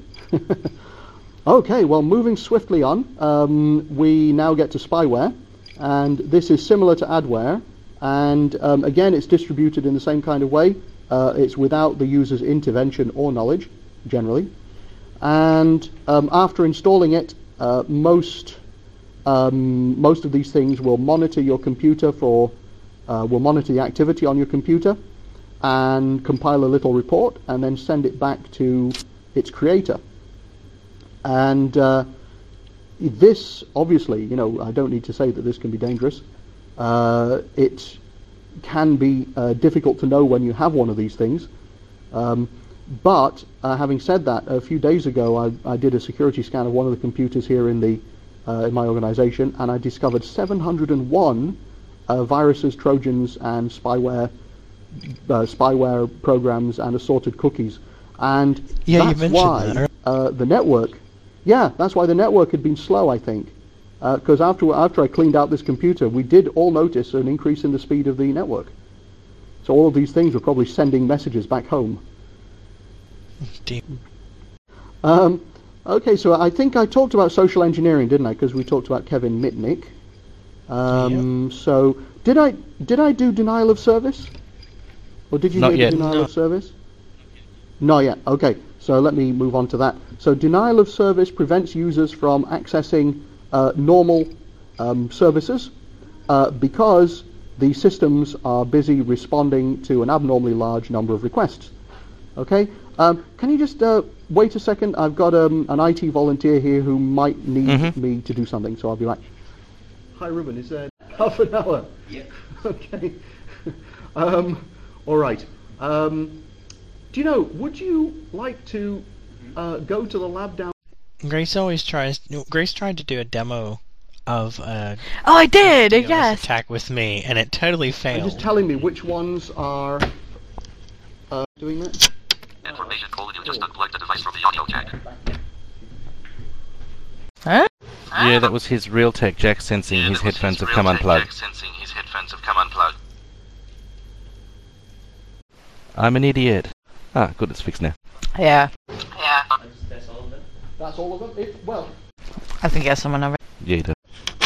Okay, well, moving swiftly on, um, we now get to spyware, and this is similar to adware, and um, again, it's distributed in the same kind of way. Uh, it's without the user's intervention or knowledge, generally, and um, after installing it, uh, most um, most of these things will monitor your computer for, uh, will monitor the activity on your computer, and compile a little report, and then send it back to its creator. And uh, this, obviously, you know, I don't need to say that this can be dangerous. Uh, it can be uh, difficult to know when you have one of these things. Um, but uh, having said that, a few days ago, I, I did a security scan of one of the computers here in the uh, in my organization, and I discovered seven hundred one uh, viruses, trojans, and spyware uh, spyware programs and assorted cookies. And Yeah, you that's mentioned why that. uh, the network, yeah, that's why the network had been slow, I think. Because uh, after after I cleaned out this computer, we did all notice an increase in the speed of the network. So all of these things were probably sending messages back home. Deep. Um, okay, so I think I talked about social engineering, didn't I? Because we talked about Kevin Mitnick. Um, So did I did I do denial of service, or did you Not hear yet. the denial No. of service? Not yet. Okay, so let me move on to that. So denial of service prevents users from accessing uh, normal um, services uh, because the systems are busy responding to an abnormally large number of requests. Okay, um, can you just uh, wait a second? I've got um, an I T volunteer here who might need Mhm. me to do something, so I'll be back. Hi, Ruben. Is there half an hour? Yeah. Okay. um, all right. Um, do you know? Would you like to uh, go to the lab down? Grace always tries. Grace tried to do a demo of a Oh, I did. DDoS Yes. attack with me, and it totally And failed. just telling me which ones are uh, doing that. Information colon, you just unplugged the device from the audio jack. Huh? Yeah, that was his Realtek Jack sensing Yeah, his that was headphones his have come Realtek unplugged. jack sensing his headphones have come unplugged. I'm an idiot. Ah, good, it's fixed now. Yeah. Yeah. That's all of them. It, well. I think yes, someone over. Yeah, he does.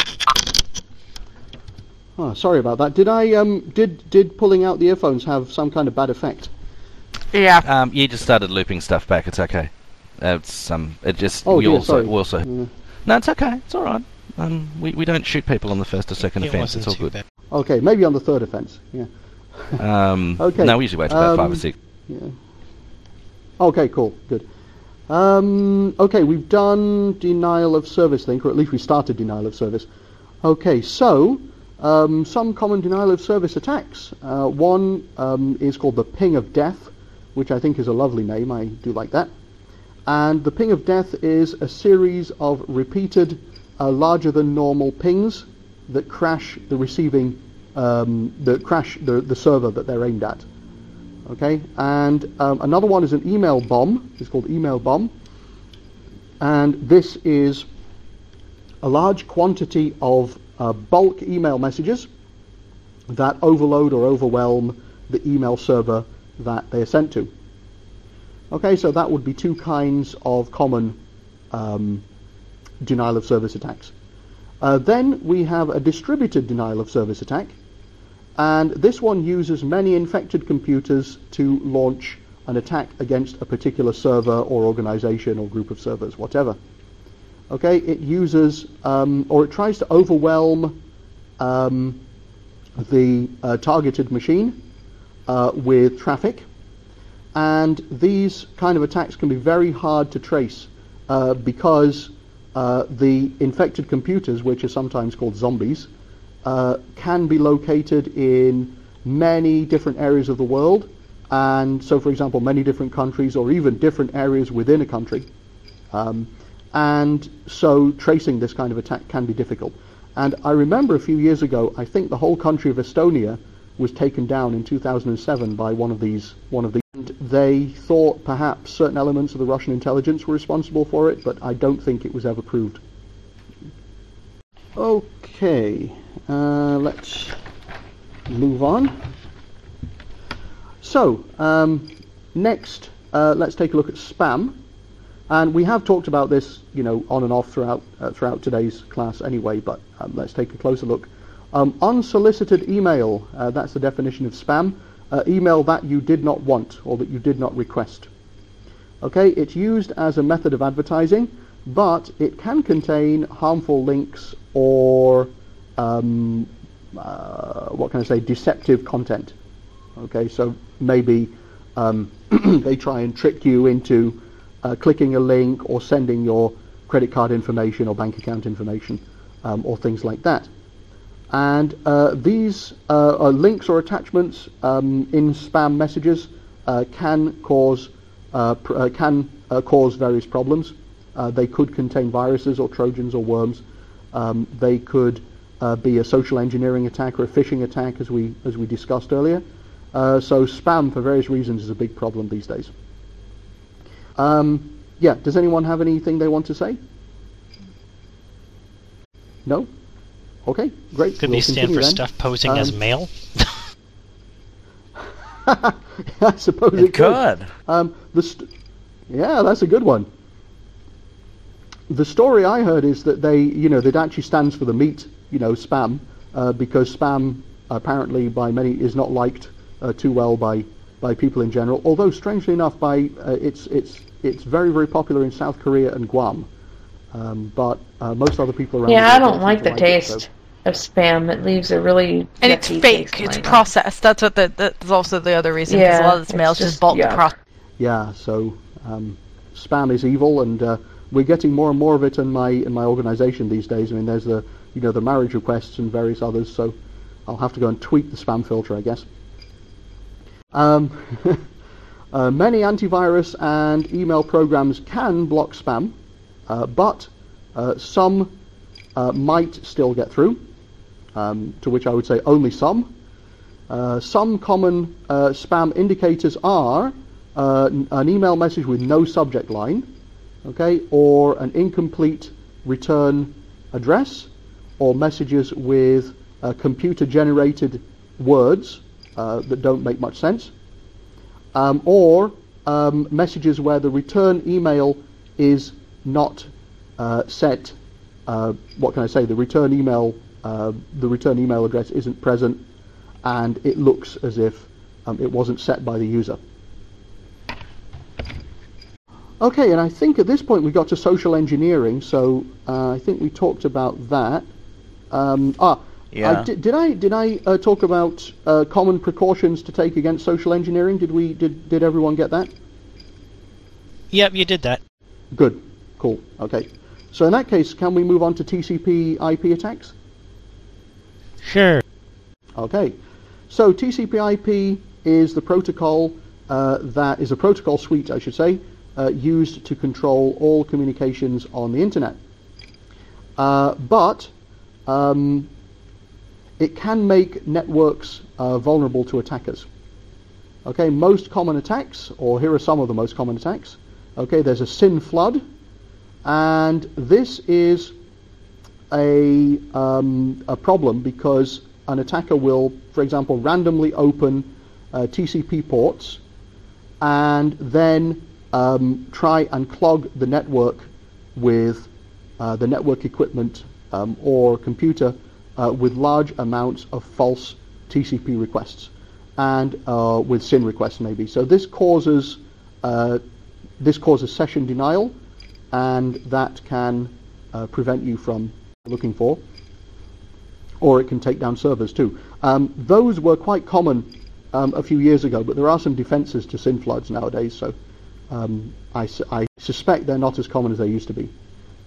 Oh, sorry about that. Did I um did did pulling out the earphones have some kind of bad effect? Yeah. Um, you just started looping stuff back. It's okay. Uh, it's um, it just Oh we dear, also sorry. we also. Uh, No, it's okay. It's all right. Um, we we don't shoot people on the first or second It offence. wasn't It's all too good. bad. okay, maybe on the third offence. Yeah. Um, Okay, No, we usually wait for about five or um, six. Yeah. Okay, cool, good. Um, okay, we've done denial of service link, or at least we started denial of service. Okay, so um, some common denial of service attacks. Uh, one um, is called the ping of death, which I think is a lovely name. I do like that. And the ping of death is a series of repeated, uh, larger than normal pings that crash the receiving, um, that crash the, the server that they're aimed at. Okay, and um, another one is an email bomb. It's called email bomb, and this is a large quantity of uh, bulk email messages that overload or overwhelm the email server that they are sent to. Okay, so that would be two kinds of common um, denial of service attacks. Uh, then we have a distributed denial of service attack, and this one uses many infected computers to launch an attack against a particular server or organization or group of servers, whatever. Okay, it uses, um, or it tries to overwhelm um, the uh, targeted machine uh, with traffic, and these kind of attacks can be very hard to trace uh, because uh, the infected computers, which are sometimes called zombies, uh, can be located in many different areas of the world, and so, for example, many different countries or even different areas within a country. Um, and so tracing this kind of attack can be difficult. And I remember a few years ago, I think the whole country of Estonia was taken down in two thousand seven by one of these. One of these. And they thought perhaps certain elements of the Russian intelligence were responsible for it, but I don't think it was ever proved. Okay, uh, let's move on. So, um, next, uh, let's take a look at spam. And we have talked about this, you know, on and off throughout uh, throughout today's class anyway, but um, let's take a closer look. Um, unsolicited email, uh, that's the definition of spam. Uh, email that you did not want or that you did not request. Okay, it's used as a method of advertising, but it can contain harmful links or, um, uh, what can I say, deceptive content. Okay, so maybe um, they try and trick you into Uh, clicking a link or sending your credit card information or bank account information um, or things like that. And uh, these uh, uh, links or attachments um, in spam messages uh, can cause uh, pr- uh, can uh, cause various problems. Uh, they could contain viruses or trojans or worms. Um, they could uh, be a social engineering attack or a phishing attack, as we as we discussed earlier. Uh, so spam, for various reasons, is a big problem these days. Um, yeah, does anyone have anything they want to say? No? Okay, great. Could we'll they stand for then. stuff posing um, as mail? I suppose it, It could. Um, the st- yeah, that's a good one. The story I heard is that they, you know, that actually stands for the meat, you know, spam, uh, because spam apparently by many is not liked uh, too well by by people in general. Although strangely enough, by uh, it's it's it's very very popular in South Korea and Guam, um, but uh, most other people around. Yeah, the I world don't like the like taste it, so. of spam. It leaves a really And it's yucky fake. taste in It's my mouth. processed. That's what the, that's also the other reason. Because Yeah, a lot of this mail is it's just just bulk yuck. processed. Yeah, so um, spam is evil, and uh, we're getting more and more of it in my in my organisation these days. I mean, there's the you know the marriage requests and various others. So I'll have to go and tweak the spam filter, I guess. Um, uh, many antivirus and email programs can block spam, uh, but uh, some uh, might still get through. Um, to which I would say only some. Uh, some common uh, spam indicators are uh, n- an email message with no subject line, okay, or an incomplete return address, or messages with uh, computer-generated words uh, that don't make much sense, um, or um, messages where the return email is not uh, set. Uh, what can I say? The return email, uh, the return email address isn't present, and it looks as if um, it wasn't set by the user. Okay, and I think at this point we got to social engineering, so uh, I think we talked about that. Um, ah, Yeah. I di- did I did I uh, talk about uh, common precautions to take against social engineering? Did we did did everyone get that? Yep, you did that. Good, cool. Okay, so in that case, can we move on to T C P I P attacks? Sure. Okay, so T C P I P is the protocol uh, that is a protocol suite, I should say, uh, used to control all communications on the internet. Uh, but um, it can make networks uh, vulnerable to attackers. Okay, most common attacks, or here are some of the most common attacks. Okay, there's a SYN flood, and this is a um, a problem because an attacker will, for example, randomly open uh, T C P ports and then um, try and clog the network with uh, the network equipment um, or computer uh, with large amounts of false T C P requests and uh, with SYN requests maybe. So this causes uh, this causes session denial, and that can uh, prevent you from looking for, or it can take down servers too. Um, those were quite common um, a few years ago, but there are some defenses to SYN floods nowadays, so um, I, su I suspect they're not as common as they used to be.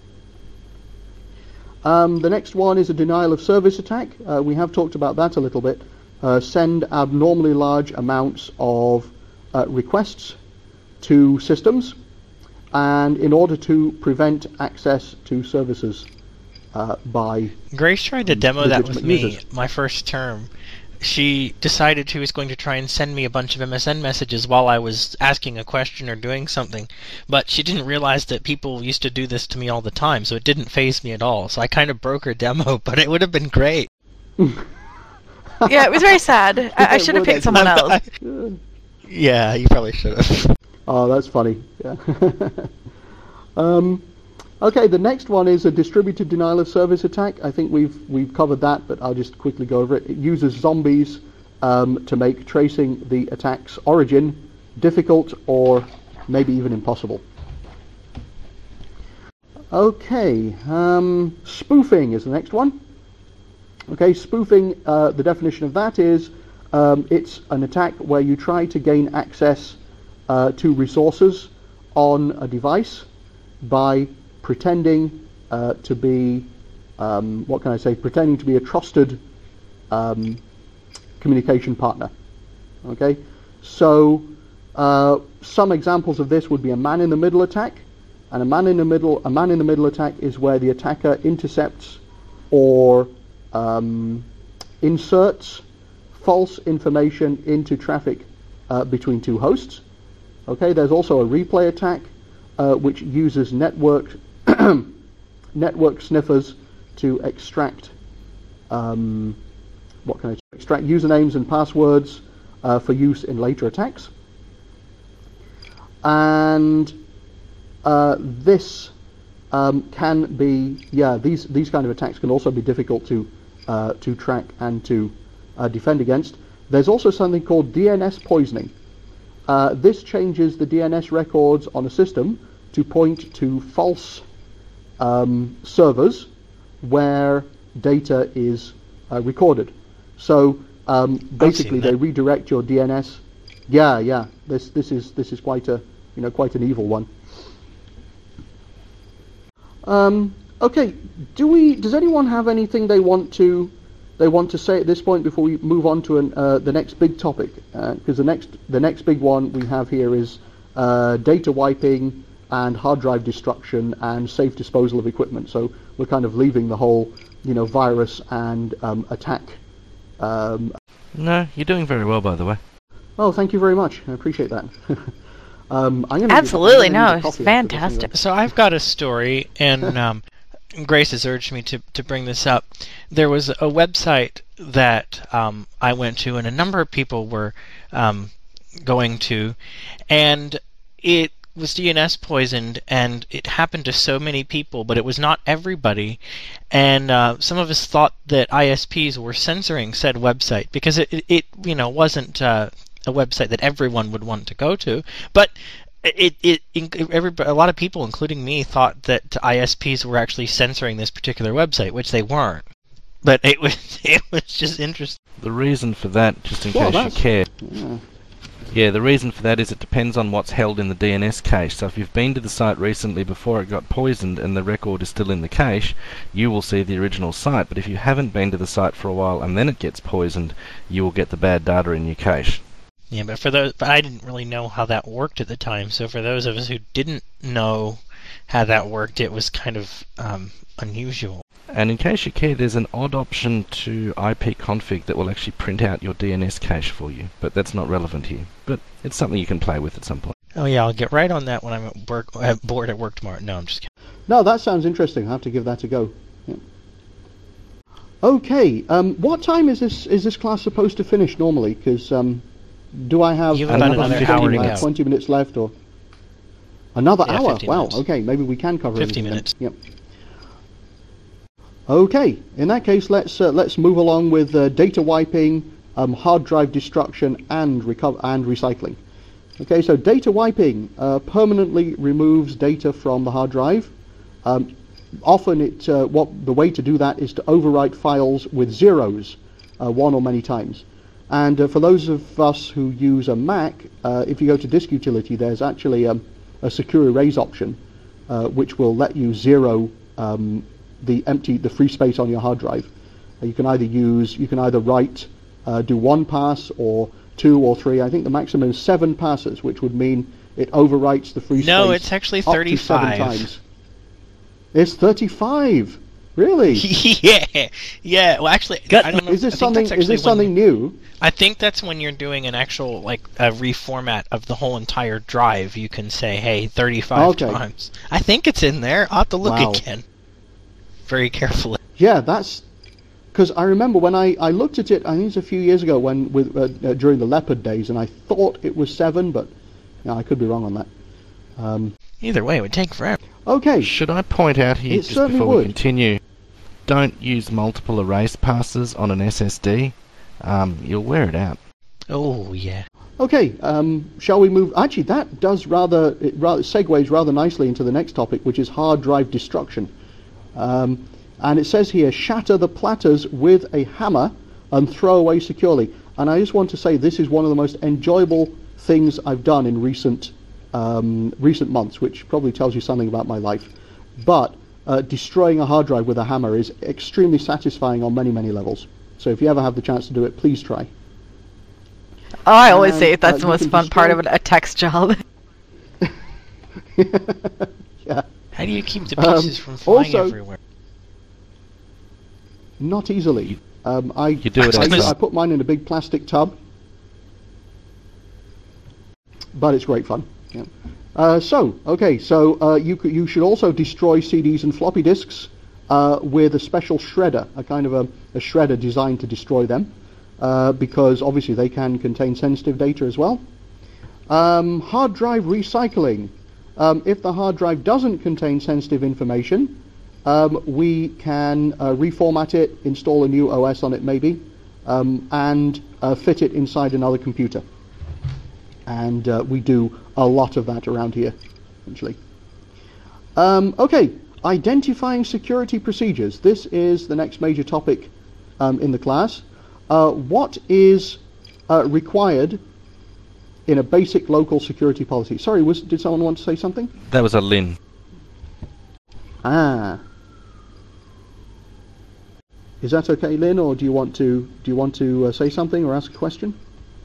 Um, the next one is a denial of service attack. Uh, we have talked about that a little bit. Uh, send abnormally large amounts of uh, requests to systems, and in order to prevent access to services uh, by Grace tried to demo that with me users. my first term. She decided she was going to try and send me a bunch of M S N messages while I was asking a question or doing something, but she didn't realize that people used to do this to me all the time, so it didn't faze me at all. So I kind of broke her demo, but it would have been great. Yeah, it was very sad. I, I should have picked someone else. Yeah, you probably should have. Oh, that's funny. Yeah. um, okay, the next one is a distributed denial of service attack. I think we've we've covered that, but I'll just quickly go over it. It uses zombies um, to make tracing the attack's origin difficult or maybe even impossible. Okay, um, spoofing is the next one. Okay, spoofing, uh, the definition of that is um, it's an attack where you try to gain access uh, to resources on a device by pretending uh, to be, um, what can I say, pretending to be a trusted um, communication partner. Okay, so uh, some examples of this would be a man-in-the-middle attack, and a man-in-the-middle, a man-in-the-middle attack is where the attacker intercepts or Um, inserts false information into traffic uh, between two hosts. Okay, there's also a replay attack uh, which uses network network sniffers to extract um, what can I say? extract usernames and passwords uh, for use in later attacks. And uh, this um, can be yeah these these kind of attacks can also be difficult to Uh, to track and to uh, defend against. There's also something called D N S poisoning. Uh, this changes the D N S records on a system to point to false um, servers where data is uh, recorded. So um, basically, they redirect your D N S. Yeah, yeah. This this is this is quite a you know quite an evil one. Um, Okay, do we? Does anyone have anything they want to they want to say at this point before we move on to an, uh, the next big topic? Because uh, the next the next big one we have here is uh, data wiping and hard drive destruction and safe disposal of equipment. So we're kind of leaving the whole you know virus and um, attack. Um, no, you're doing very well, by the way. Oh, thank you very much. I appreciate that. um, I'm gonna Absolutely, need, I'm gonna no, need it's fantastic. So I've got a story, and um, Grace has urged me to, to bring this up. There was a website that um, I went to, and a number of people were um, going to, and it was D N S poisoned, and it happened to so many people, but it was not everybody. And uh, some of us thought that I S Ps were censoring said website because it, it, it you know, wasn't uh, a website that everyone would want to go to, but It, it, it every, a lot of people, including me, thought that I S Ps were actually censoring this particular website, which they weren't. But it was it was just interesting. The reason for that, just in Well, case you that's- care, yeah. yeah, the reason for that is it depends on what's held in the D N S cache. So if you've been to the site recently before it got poisoned and the record is still in the cache, you will see the original site. But if you haven't been to the site for a while and then it gets poisoned, you will get the bad data in your cache. Yeah, but for those, but I didn't really know how that worked at the time. So for those of us who didn't know how that worked, it was kind of um, unusual. And in case you care, there's an odd option to ipconfig that will actually print out your D N S cache for you, but that's not relevant here. But it's something you can play with at some point. Oh yeah, I'll get right on that when I'm at work, uh, bored at work tomorrow. No, I'm just kidding. No, that sounds interesting. I'll have to give that a go. Yeah. Okay, um, what time is this is this class supposed to finish normally? Because um, do I have You've about another twenty, hour to uh, go. twenty minutes left, or another Yeah, hour? fifty Wow. minutes. Okay, maybe we can cover fifty everything then. minutes. Yep. Okay, in that case, let's uh, let's move along with uh, data wiping, um, hard drive destruction, and reco- and recycling. Okay, so data wiping uh, permanently removes data from the hard drive. Um, often, it uh, what the way to do that is to overwrite files with zeros, uh, one or many times. And uh, for those of us who use a Mac, uh, if you go to Disk Utility, there's actually um, a secure erase option, uh, which will let you zero um, the empty, the free space on your hard drive. Uh, you can either use, you can either write, uh, do one pass or two or three. I think the maximum is seven passes, which would mean it overwrites the free space. No, it's actually up to thirty-five. seven times. It's thirty-five. Really? yeah, yeah. Well, actually, I don't know. Is I this think something? that's Is this actually when- something new? I think that's when you're doing an actual, like, a reformat of the whole entire drive. You can say, hey, thirty-five Okay. times. I think it's in there. I'll have to look Wow. again. Very carefully. Yeah, that's because I remember when I, I looked at it. I think it's a few years ago when with uh, uh, during the Leopard days, and I thought it was seven, but you know, I could be wrong on that. Um, Either way, it would take forever. okay. Should I point out here, It just certainly before we would. continue, don't use multiple erase passes on an S S D. Um, you'll wear it out. Oh, yeah. Okay, um, shall we move? Actually, that does rather, it rather segues rather nicely into the next topic, which is hard drive destruction. Um, and it says here, shatter the platters with a hammer and throw away securely. And I just want to say this is one of the most enjoyable things I've done in recent um, recent months, which probably tells you something about my life. But uh, destroying a hard drive with a hammer is extremely satisfying on many, many levels. So if you ever have the chance to do it, please try. Oh, I always And, say that's uh, the you most can fun part destroy- of a text job. Yeah. How do you keep the Um, pieces from flying also- everywhere? Not easily. Um, I, You do it I, outside. I put mine in a big plastic tub, but it's great fun. Yeah. Uh, so, okay, so uh, you c- you should also destroy C Ds and floppy disks uh, with a special shredder, a kind of a, a shredder designed to destroy them, uh, because obviously they can contain sensitive data as well. Um, hard drive recycling. Um, if the hard drive doesn't contain sensitive information, um, we can uh, reformat it, install a new O S on it maybe, um, and uh, fit it inside another computer. And uh, we do a lot of that around here, essentially. Um, okay, identifying security procedures. This is the next major topic um, in the class. Uh, what is uh, required in a basic local security policy? Sorry, was, did someone want to say something? That was a Lin. Ah. Is that okay, Lynn, or do you want to do you want to uh, say something or ask a question?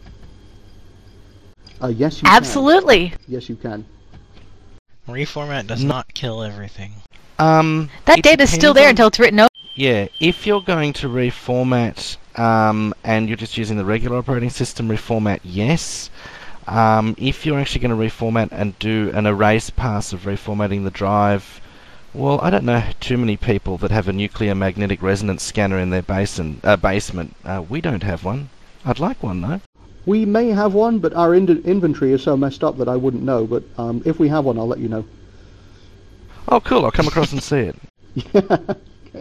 Uh, yes, you Absolutely. can. Yes, you can. Reformat does No. not kill everything. Um, That it data's still depends there on- until it's written over. Yeah, if you're going to reformat um, and you're just using the regular operating system, reformat, yes. Um, if you're actually going to reformat and do an erase pass of reformatting the drive, well, I don't know too many people that have a nuclear magnetic resonance scanner in their basin, uh, basement. Uh, we don't have one. I'd like one, though. We may have one, but our in- inventory is so messed up that I wouldn't know. But um, if we have one, I'll let you know. Oh, cool. I'll come across and see it. okay.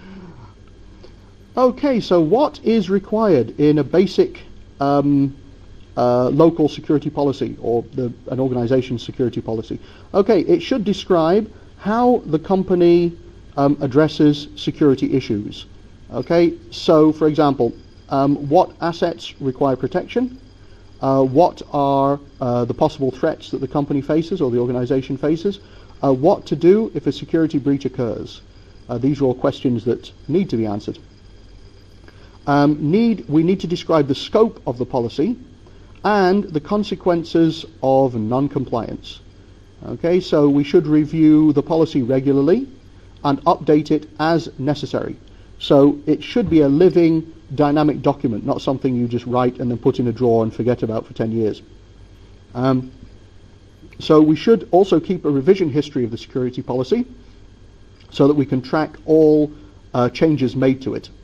Okay, so what is required in a basic um, uh, local security policy or the, an organization's security policy? Okay, it should describe how the company um, addresses security issues. Okay, so for example, um, what assets require protection? Uh, what are uh, the possible threats that the company faces or the organization faces? Uh, what to do if a security breach occurs? Uh, these are all questions that need to be answered. Um, need we need to describe the scope of the policy and the consequences of non-compliance. Okay, so we should review the policy regularly and update it as necessary. So it should be a living, dynamic document, not something you just write and then put in a drawer and forget about for ten years. Um, so we should also keep a revision history of the security policy so that we can track all uh, changes made to it.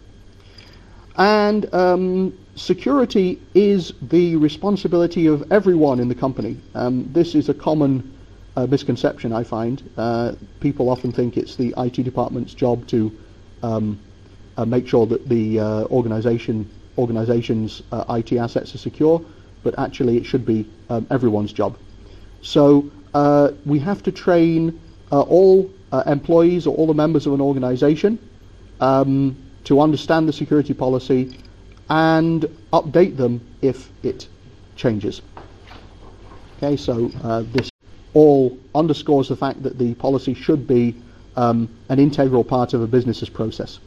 And um, security is the responsibility of everyone in the company. Um, this is a common uh, misconception, I find. Uh, people often think it's the I T department's job to um, uh, make sure that the uh, organization, organization's uh, I T assets are secure, but actually it should be um, everyone's job. So uh, we have to train uh, all uh, employees or all the members of an organization um, to understand the security policy and update them if it changes. Okay, so uh, this all underscores the fact that the policy should be um, an integral part of a business's process.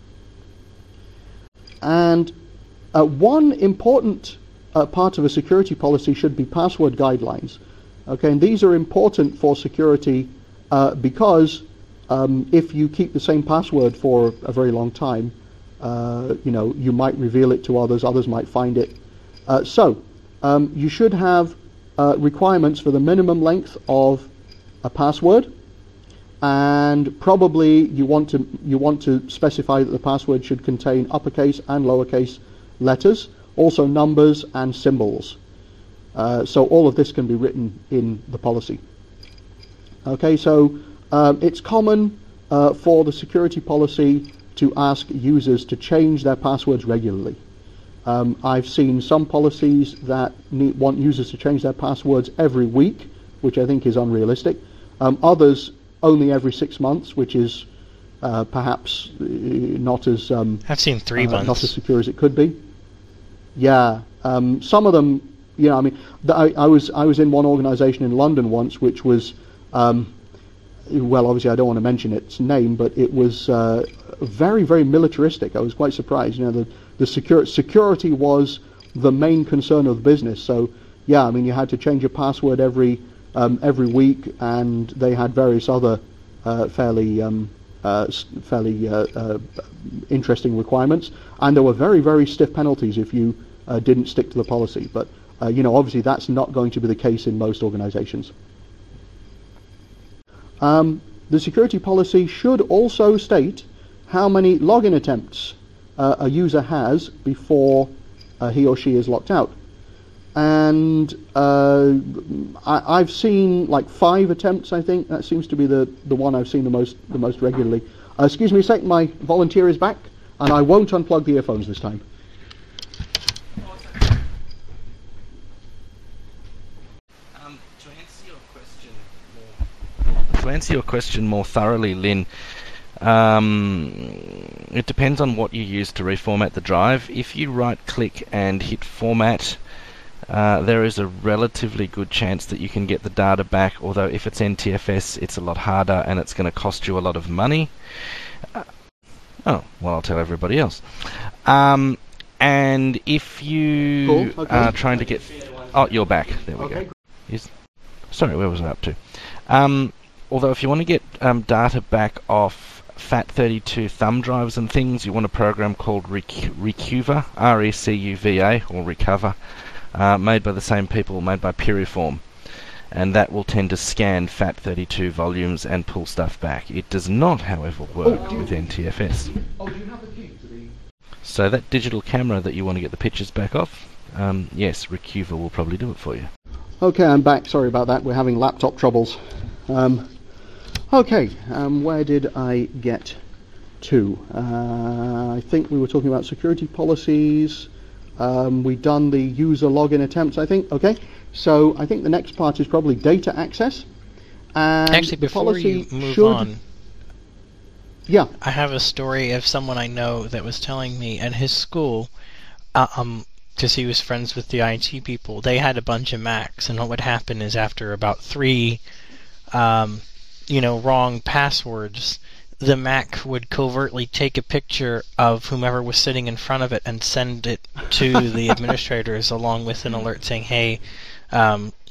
And uh, one important uh, part of a security policy should be password guidelines. Okay, and these are important for security uh, because um, if you keep the same password for a very long time, uh, you know, you might reveal it to others, others might find it. Uh, so, um, you should have uh, requirements for the minimum length of a password, and probably you want to you want to specify that the password should contain uppercase and lowercase letters, also numbers and symbols. Uh, so all of this can be written in the policy. Okay, so um, it's common uh, for the security policy to ask users to change their passwords regularly. Um, I've seen some policies that need, want users to change their passwords every week, which I think is unrealistic. Um, others only every six months, which is uh, perhaps uh, not as um, I've seen three uh, months. not as secure as it could be. Yeah, um, some of them. You know, I mean, the, I, I was I was in one organisation in London once, which was, um, well, obviously I don't want to mention its name, but it was uh, very, very militaristic. I was quite surprised. You know, the the secure, security was the main concern of the business. So, yeah, I mean, you had to change your password every um, every week, and they had various other uh, fairly um, uh, fairly uh, uh, interesting requirements, and there were very, very stiff penalties if you uh, didn't stick to the policy. But Uh, you know, obviously that's not going to be the case in most organizations. Um, the security policy should also state how many login attempts uh, a user has before uh, he or she is locked out. And uh, I, I've seen like five attempts, I think. That seems to be the, the one I've seen the most, the most regularly. Uh, excuse me a sec, my volunteer is back, and I won't unplug the earphones this time. To answer your question more thoroughly, Lynn, um, it depends on what you use to reformat the drive. If you right-click and hit Format, uh, there is a relatively good chance that you can get the data back, although if it's N T F S, it's a lot harder and it's going to cost you a lot of money. Uh, oh, well, I'll tell everybody else. Um, and if you Cool, okay. are trying to get... Oh, you're back. There we Okay. go. Is, sorry, where was I up to? Um... Although if you want to get um, data back off FAT thirty-two thumb drives and things, you want a program called Rec- Recuva, R E C U V A, or Recover, uh, made by the same people, made by Piriform. And that will tend to scan FAT thirty-two volumes and pull stuff back. It does not, however, work Oh, with N T F S. Oh, do you have the key to the... So that digital camera that you want to get the pictures back off, um, yes, Recuva will probably do it for you. Okay, I'm back. Sorry about that. We're having laptop troubles. Um, Okay, um, where did I get to? Uh, I think we were talking about security policies. Um, we've done the user login attempts, I think. Okay, so I think the next part is probably data access. And Actually, the before policy you move should... on, Yeah. I have a story of someone I know that was telling me at his school, uh, um, because he was friends with the I T people, they had a bunch of Macs, and what would happen is after about three... Um, you know, wrong passwords, the Mac would covertly take a picture of whomever was sitting in front of it and send it to the administrators along with an alert saying, hey, um, you know,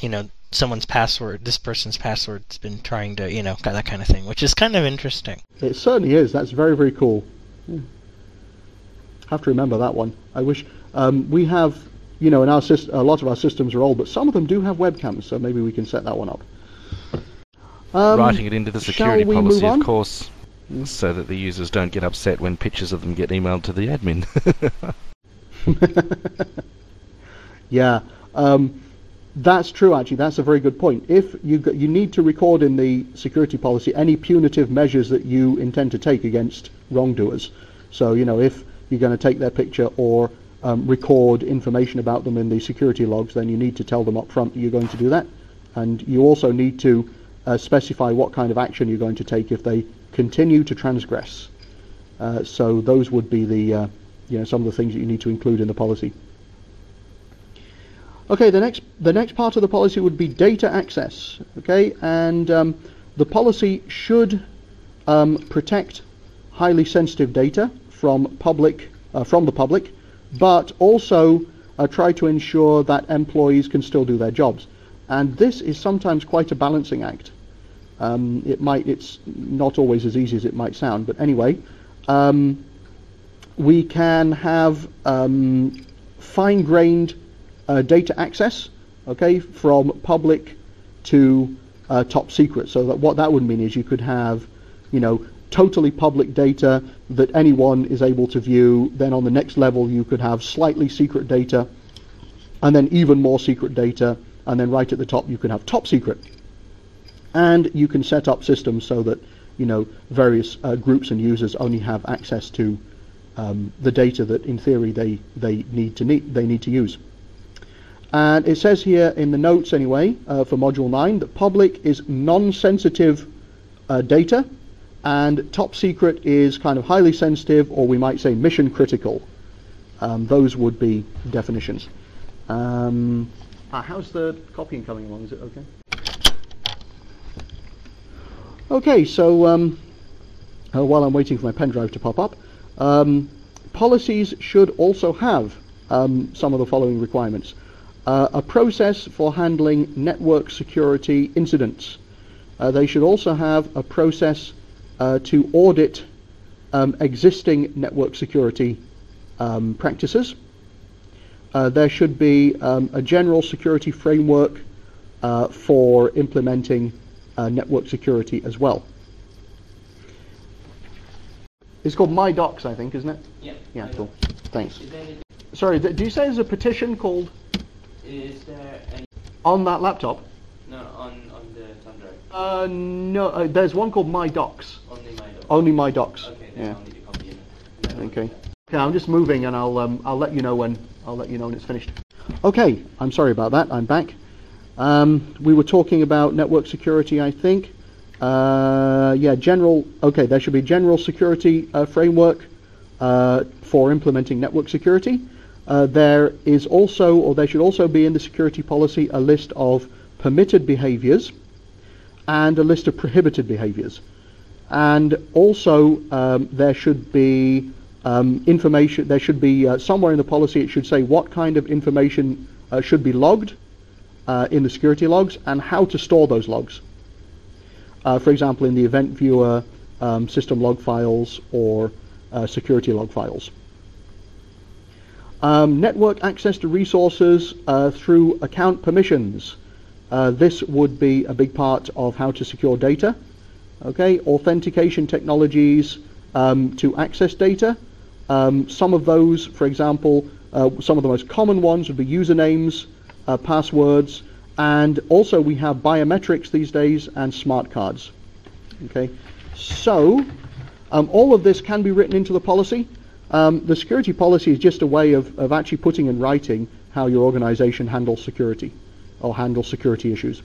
someone's password, this person's password's been trying to, you know, that kind of thing, which is kind of interesting. It certainly is. That's very, very cool. Yeah. Have to remember that one. I wish um, we have, you know, in our syst- a lot of our systems are old, but some of them do have webcams, so maybe we can set that one up. Um, Writing it into the security shall we policy, move on? of course, so that the users don't get upset when pictures of them get emailed to the admin. Yeah, um, that's true. Actually, that's a very good point. If you g- you need to record in the security policy any punitive measures that you intend to take against wrongdoers. So, you know, if you're going to take their picture or um, record information about them in the security logs, then you need to tell them up front that you're going to do that. And you also need to uh, specify what kind of action you're going to take if they continue to transgress. Uh, so those would be the uh, you know, some of the things that you need to include in the policy. Okay, the next the next part of the policy would be data access. Okay, and um, the policy should um, protect highly sensitive data from public uh, from the public, but also uh, try to ensure that employees can still do their jobs. And this is sometimes quite a balancing act. Um, it might it's not always as easy as it might sound, but anyway, um, we can have um, fine-grained Uh, data access, okay, from public to uh, top secret. So that what that would mean is you could have, you know, totally public data that anyone is able to view. Then on the next level, you could have slightly secret data, and then even more secret data, and then right at the top, you could have top secret. And you can set up systems so that, you know, various uh, groups and users only have access to um, the data that, in theory, they they need to need they need to use. And it says here in the notes anyway, uh, for Module nine, that public is non-sensitive uh, data, and top secret is kind of highly sensitive, or we might say mission critical. Um, those would be definitions. Um, ah, how's the copying coming along? Is it okay? Okay, so um, uh, while I'm waiting for my pen drive to pop up, um, policies should also have um, some of the following requirements. Uh, a process for handling network security incidents. Uh, they should also have a process uh, to audit um, existing network security um, practices. Uh, there should be um, a general security framework uh, for implementing uh, network security as well. It's called MyDocs, I think, isn't it? Yeah. Yeah, cool. Thanks. Sorry, th- do you say there's a petition called... Is there any... On that laptop? No, on, on the thumb drive. Uh, no, uh, there's one called MyDocs. Only MyDocs. Only MyDocs. Okay, then Yeah. I'll need to copy it. Okay. Okay, I'm just moving, and I'll um, I'll let you know when I'll let you know when it's finished. Okay, I'm sorry about that. I'm back. Um, we were talking about network security, I think. Uh, yeah, general. Okay, there should be general security uh, framework uh, for implementing network security. Uh, there is also, or there should also be in the security policy, a list of permitted behaviors and a list of prohibited behaviors. And also um, there should be um, information, there should be uh, somewhere in the policy it should say what kind of information uh, should be logged uh, in the security logs and how to store those logs. Uh, for example, in the event viewer, um, system log files, or uh, security log files. Um, network access to resources uh, through account permissions. Uh, this would be a big part of how to secure data. Okay, authentication technologies um, to access data. Um, some of those, for example, uh, some of the most common ones would be usernames, uh, passwords, and also we have biometrics these days and smart cards. Okay, so um, all of this can be written into the policy. Um, the security policy is just a way of, of actually putting in writing how your organization handles security or handles security issues.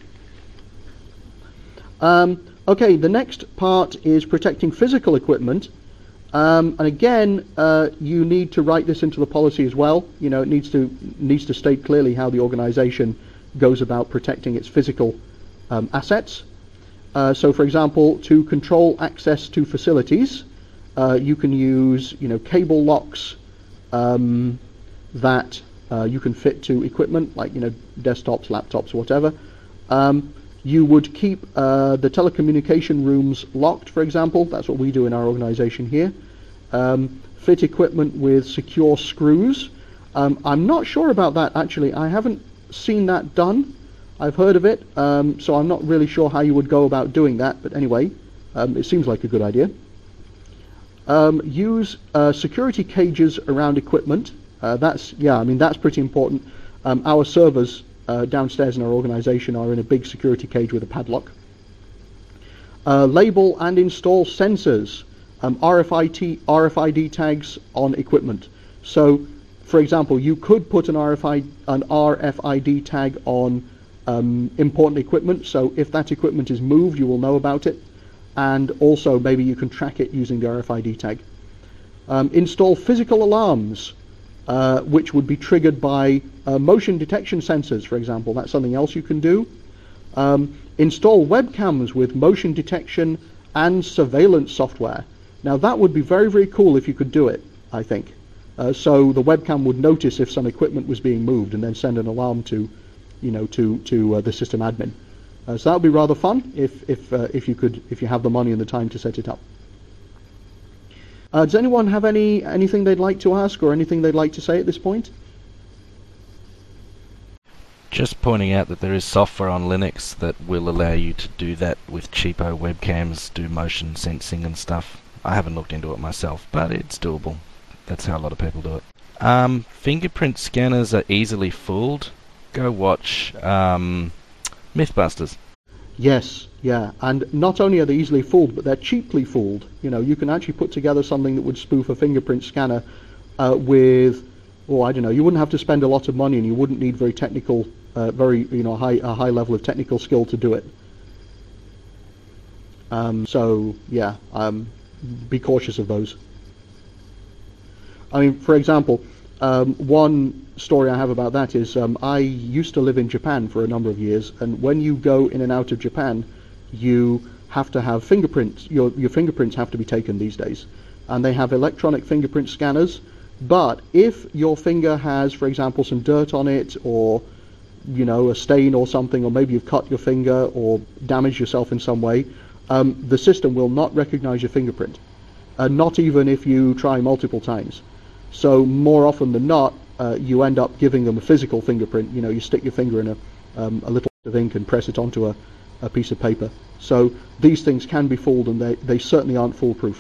Um, okay, the next part is protecting physical equipment. Um, and again, uh, you need to write this into the policy as well. You know, it needs to needs to state clearly how the organization goes about protecting its physical um, assets. Uh, so, for example, to control access to facilities, Uh, you can use, you know, cable locks um, that uh, you can fit to equipment, like, you know, desktops, laptops, whatever. Um, you would keep uh, the telecommunication rooms locked, for example. That's what we do in our organization here. Um, fit equipment with secure screws. Um, I'm not sure about that, actually. I haven't seen that done. I've heard of it, um, so I'm not really sure how you would go about doing that. But anyway, um, it seems like a good idea. Um, use uh, security cages around equipment. Uh, that's, yeah, I mean, that's pretty important. Um, our servers uh, downstairs in our organization are in a big security cage with a padlock. Uh, label and install sensors, um, R F I D, R F I D tags on equipment. So, for example, you could put an R F I, an R F I D tag on um, important equipment, so if that equipment is moved, you will know about it. And also, maybe you can track it using the R F I D tag. Um, install physical alarms, uh, which would be triggered by uh, motion detection sensors, for example. That's something else you can do. Um, install webcams with motion detection and surveillance software. Now, that would be very, very cool if you could do it, I think. Uh, so the webcam would notice if some equipment was being moved and then send an alarm to, you know, to to uh, the system admin. Uh, so that would be rather fun if if uh, if you could if you have the money and the time to set it up. Uh, does anyone have any anything they'd like to ask or anything they'd like to say at this point? Just pointing out that there is software on Linux that will allow you to do that with cheapo webcams, do motion sensing and stuff. I haven't looked into it myself, but it's doable. That's how a lot of people do it. Um, fingerprint scanners are easily fooled. Go watch um, Mythbusters. Yes, yeah, and not only are they easily fooled, but they're cheaply fooled. You know, you can actually put together something that would spoof a fingerprint scanner uh, with, oh, I don't know, you wouldn't have to spend a lot of money, and you wouldn't need very technical, uh, very, you know, high, a high level of technical skill to do it. Um, so, yeah, um, be cautious of those. I mean, for example, um, one story I have about that is um, I used to live in Japan for a number of years, and when you go in and out of Japan, you have to have fingerprints. Your, your fingerprints have to be taken these days. And they have electronic fingerprint scanners, but if your finger has, for example, some dirt on it, or, you know, a stain or something, or maybe you've cut your finger or damaged yourself in some way, um, the system will not recognize your fingerprint, uh, not even if you try multiple times. So more often than not, uh, you end up giving them a physical fingerprint. You know, you stick your finger in a, um, a little bit of ink and press it onto a, a piece of paper. So these things can be fooled, and they, they certainly aren't foolproof.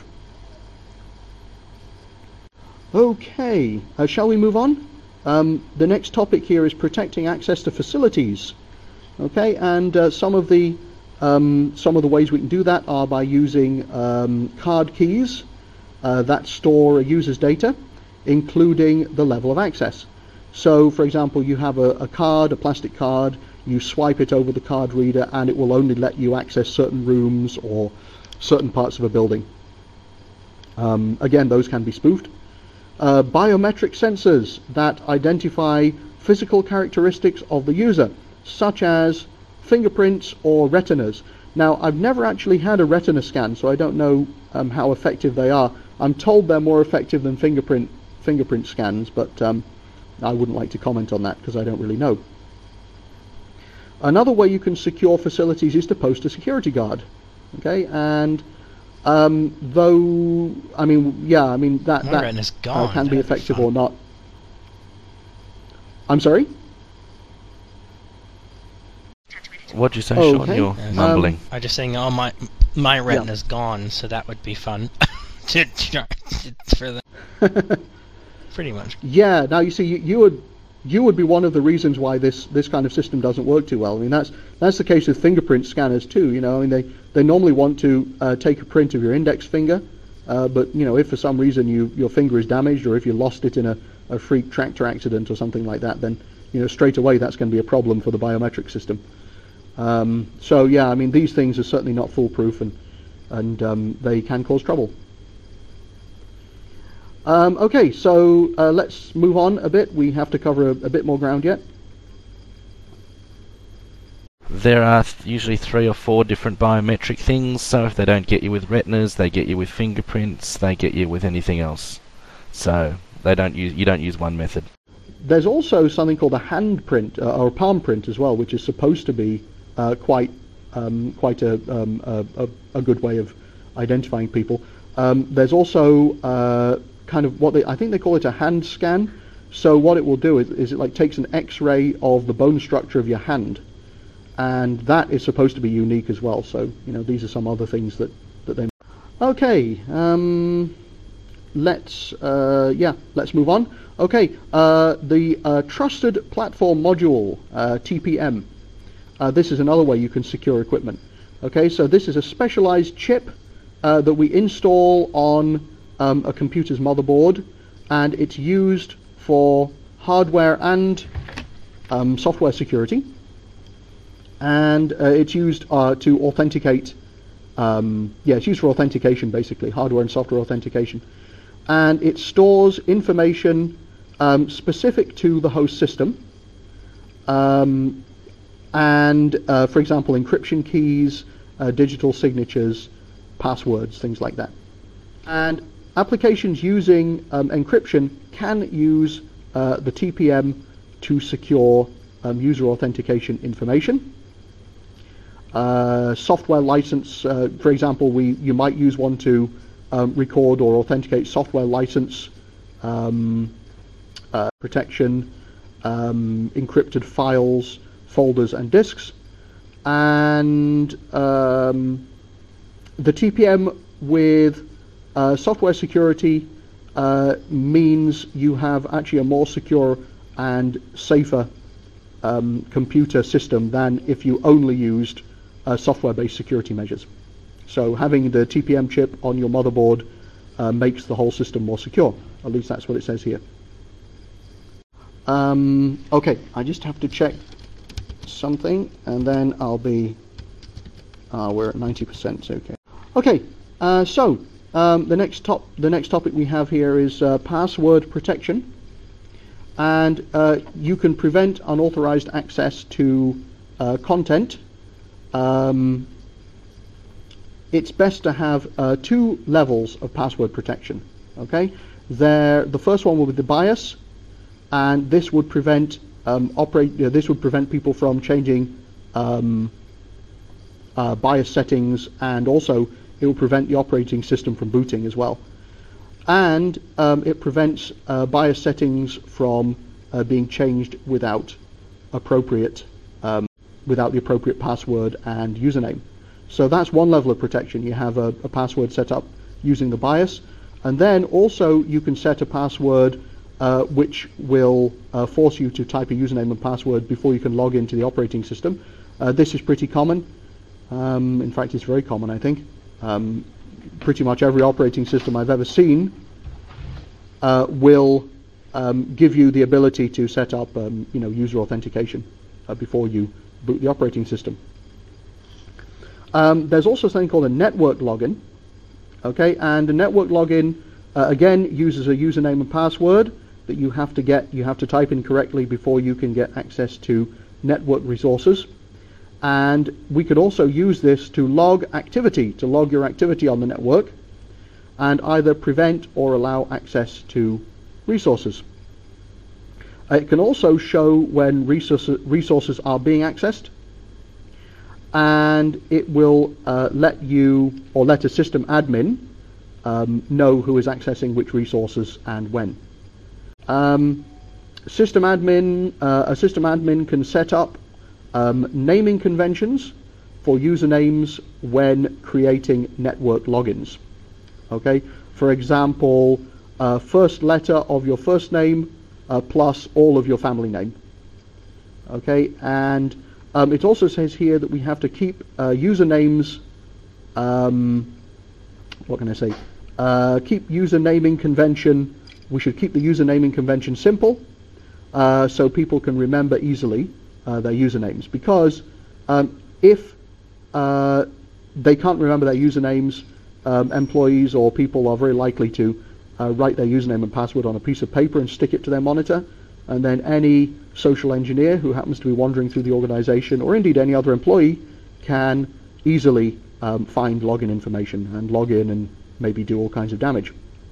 Okay, uh, shall we move on? Um, the next topic here is protecting access to facilities. Okay, and uh, some of the um, some of the ways we can do that are by using um, card keys uh, that store a user's data, including the level of access. So, for example, you have a, a card, a plastic card, you swipe it over the card reader, and it will only let you access certain rooms or certain parts of a building. Um, again, those can be spoofed. Uh, biometric sensors that identify physical characteristics of the user, such as fingerprints or retinas. Now, I've never actually had a retina scan, so I don't know um, how effective they are. I'm told they're more effective than fingerprint fingerprint scans, but um, I wouldn't like to comment on that because I don't really know. Another way you can secure facilities is to post a security guard. Okay, and um, though, I mean, yeah, I mean, that, that uh, can be effective or not. I'm sorry? What'd you say, oh, Sean? okay. You're Um, mumbling. I'm just saying, oh, my my retina's yeah. gone, so that would be fun. to, to, for the pretty much. Yeah. Now you see, you, you would you would be one of the reasons why this this kind of system doesn't work too well. I mean, that's that's the case with fingerprint scanners too. You know, I mean, they they normally want to uh, take a print of your index finger, uh, but you know, if for some reason you your finger is damaged, or if you lost it in a, a freak tractor accident or something like that, then you know, straight away that's going to be a problem for the biometric system. Um, so yeah, I mean, these things are certainly not foolproof, and and um, they can cause trouble. Um, okay, so uh, let's move on a bit. We have to cover a, a bit more ground yet. There are th usually three or four different biometric things, so if they don't get you with retinas, they get you with fingerprints, they get you with anything else. So they don't use you don't use one method. There's also something called a hand print uh, or a palm print as well, which is supposed to be uh, quite um, quite a, um, a, a, a good way of identifying people. Um, there's also uh, kind of what they, I think they call it a hand scan. So what it will do is, is it like takes an X-ray of the bone structure of your hand, and that is supposed to be unique as well. So you know, these are some other things that that they. Okay, um, let's uh, yeah, let's move on. Okay, uh, the uh, Trusted Platform Module, uh, T P M. Uh, this is another way you can secure equipment. Okay, so this is a specialized chip uh, that we install on um, a computer's motherboard, and it's used for hardware and um, software security, and uh, it's used uh, to authenticate. Um, yeah, it's used for authentication, basically, hardware and software authentication, and it stores information um, specific to the host system, um, and uh, for example, encryption keys, uh, digital signatures, passwords, things like that. And applications using um, encryption can use uh, the T P M to secure um, user authentication information. Uh, software license, uh, for example, we you might use one to um, record or authenticate software license um, uh, protection, um, encrypted files, folders, and disks. And um, the T P M with Uh, software security uh, means you have actually a more secure and safer um, computer system than if you only used uh, software-based security measures. So having the T P M chip on your motherboard uh, makes the whole system more secure. At least that's what it says here. Um, okay, I just have to check something, and then I'll be. Uh, we're at ninety percent. Okay. Okay. Uh, so. Um, the next top, the next topic we have here is uh, password protection, and uh, you can prevent unauthorized access to uh, content. Um, it's best to have uh, two levels of password protection. Okay, there. The first one will be the BIOS, and this would prevent um, operate. Uh, this would prevent people from changing um, uh, BIOS settings, and also it will prevent the operating system from booting as well. And um, it prevents uh, BIOS settings from uh, being changed without appropriate, um, without the appropriate password and username. So that's one level of protection. You have a, a password set up using the BIOS, and then also you can set a password uh, which will uh, force you to type a username and password before you can log into the operating system. Uh, this is pretty common. Um, in fact, it's very common, I think. Um, pretty much every operating system I've ever seen uh, will um, give you the ability to set up, um, you know, user authentication uh, before you boot the operating system. Um, there's also something called a network login. Okay, and a network login uh, again uses a username and password that you have to get, you have to type in correctly before you can get access to network resources. And we could also use this to log activity, to log your activity on the network, and either prevent or allow access to resources. Uh, it can also show when resources, resources are being accessed, and it will uh, let you, or let a system admin um, know who is accessing which resources and when. Um, system admin, uh, a system admin can set up Um, naming conventions for usernames when creating network logins. Okay, for example, uh, first letter of your first name uh, plus all of your family name. Okay, and um, it also says here that we have to keep uh, usernames. Um, what can I say? Uh, keep user naming convention. We should keep the user naming convention simple, uh, so people can remember easily Uh, their usernames, because um, if uh, they can't remember their usernames, um, employees or people are very likely to uh, write their username and password on a piece of paper and stick it to their monitor, and then any social engineer who happens to be wandering through the organization, or indeed any other employee, can easily um, find login information and log in and maybe do all kinds of damage.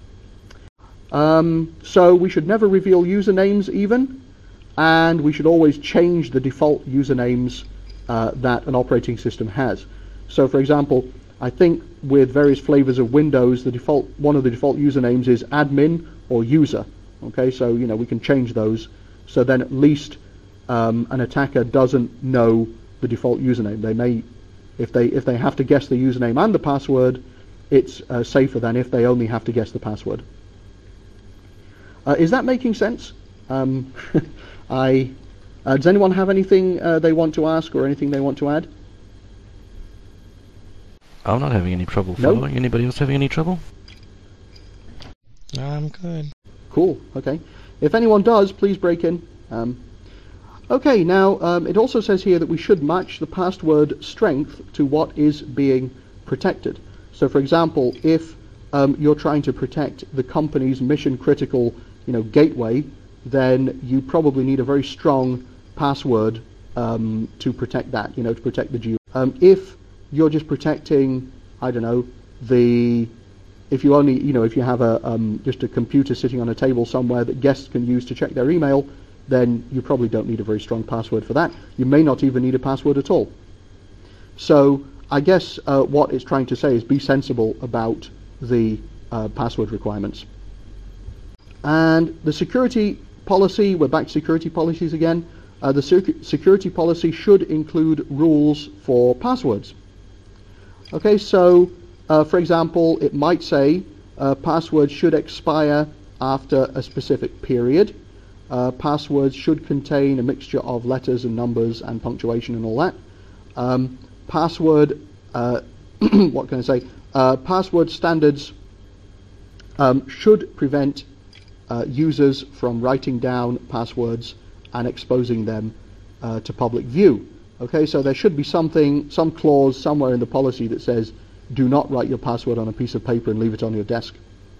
Um, so we should never reveal usernames even, and we should always change the default usernames uh, that an operating system has. So, for example, I think with various flavors of Windows, the default one of the default usernames is admin or user. Okay, so you know we can change those. So then at least um, an attacker doesn't know the default username. They may, if they if they have to guess the username and the password, it's uh, safer than if they only have to guess the password. Uh, is that making sense? Um, I uh, does anyone have anything uh, they want to ask or anything they want to add? I'm not having any trouble No? following. Anybody else having any trouble? No, I'm good. Cool. Okay. If anyone does, please break in. Um, okay. Now um, it also says here that we should match the password strength to what is being protected. So, for example, if um, you're trying to protect the company's mission-critical, you know, gateway, then you probably need a very strong password um, to protect that. You know, to protect the G U I. Um, if you're just protecting, I don't know, the if you only, you know, if you have a um, just a computer sitting on a table somewhere that guests can use to check their email, then you probably don't need a very strong password for that. You may not even need a password at all. So I guess uh, what it's trying to say is be sensible about the uh, password requirements. And the security policy, we're back to security policies again. Uh, the sec- security policy should include rules for passwords. Okay, so uh, for example, it might say uh, passwords should expire after a specific period. Uh, passwords should contain a mixture of letters and numbers and punctuation and all that. Um, password, uh, what can I say? Uh, password standards um, should prevent uh, users from writing down passwords and exposing them uh, to public view. Okay, so there should be something, some clause somewhere in the policy that says, do not write your password on a piece of paper and leave it on your desk.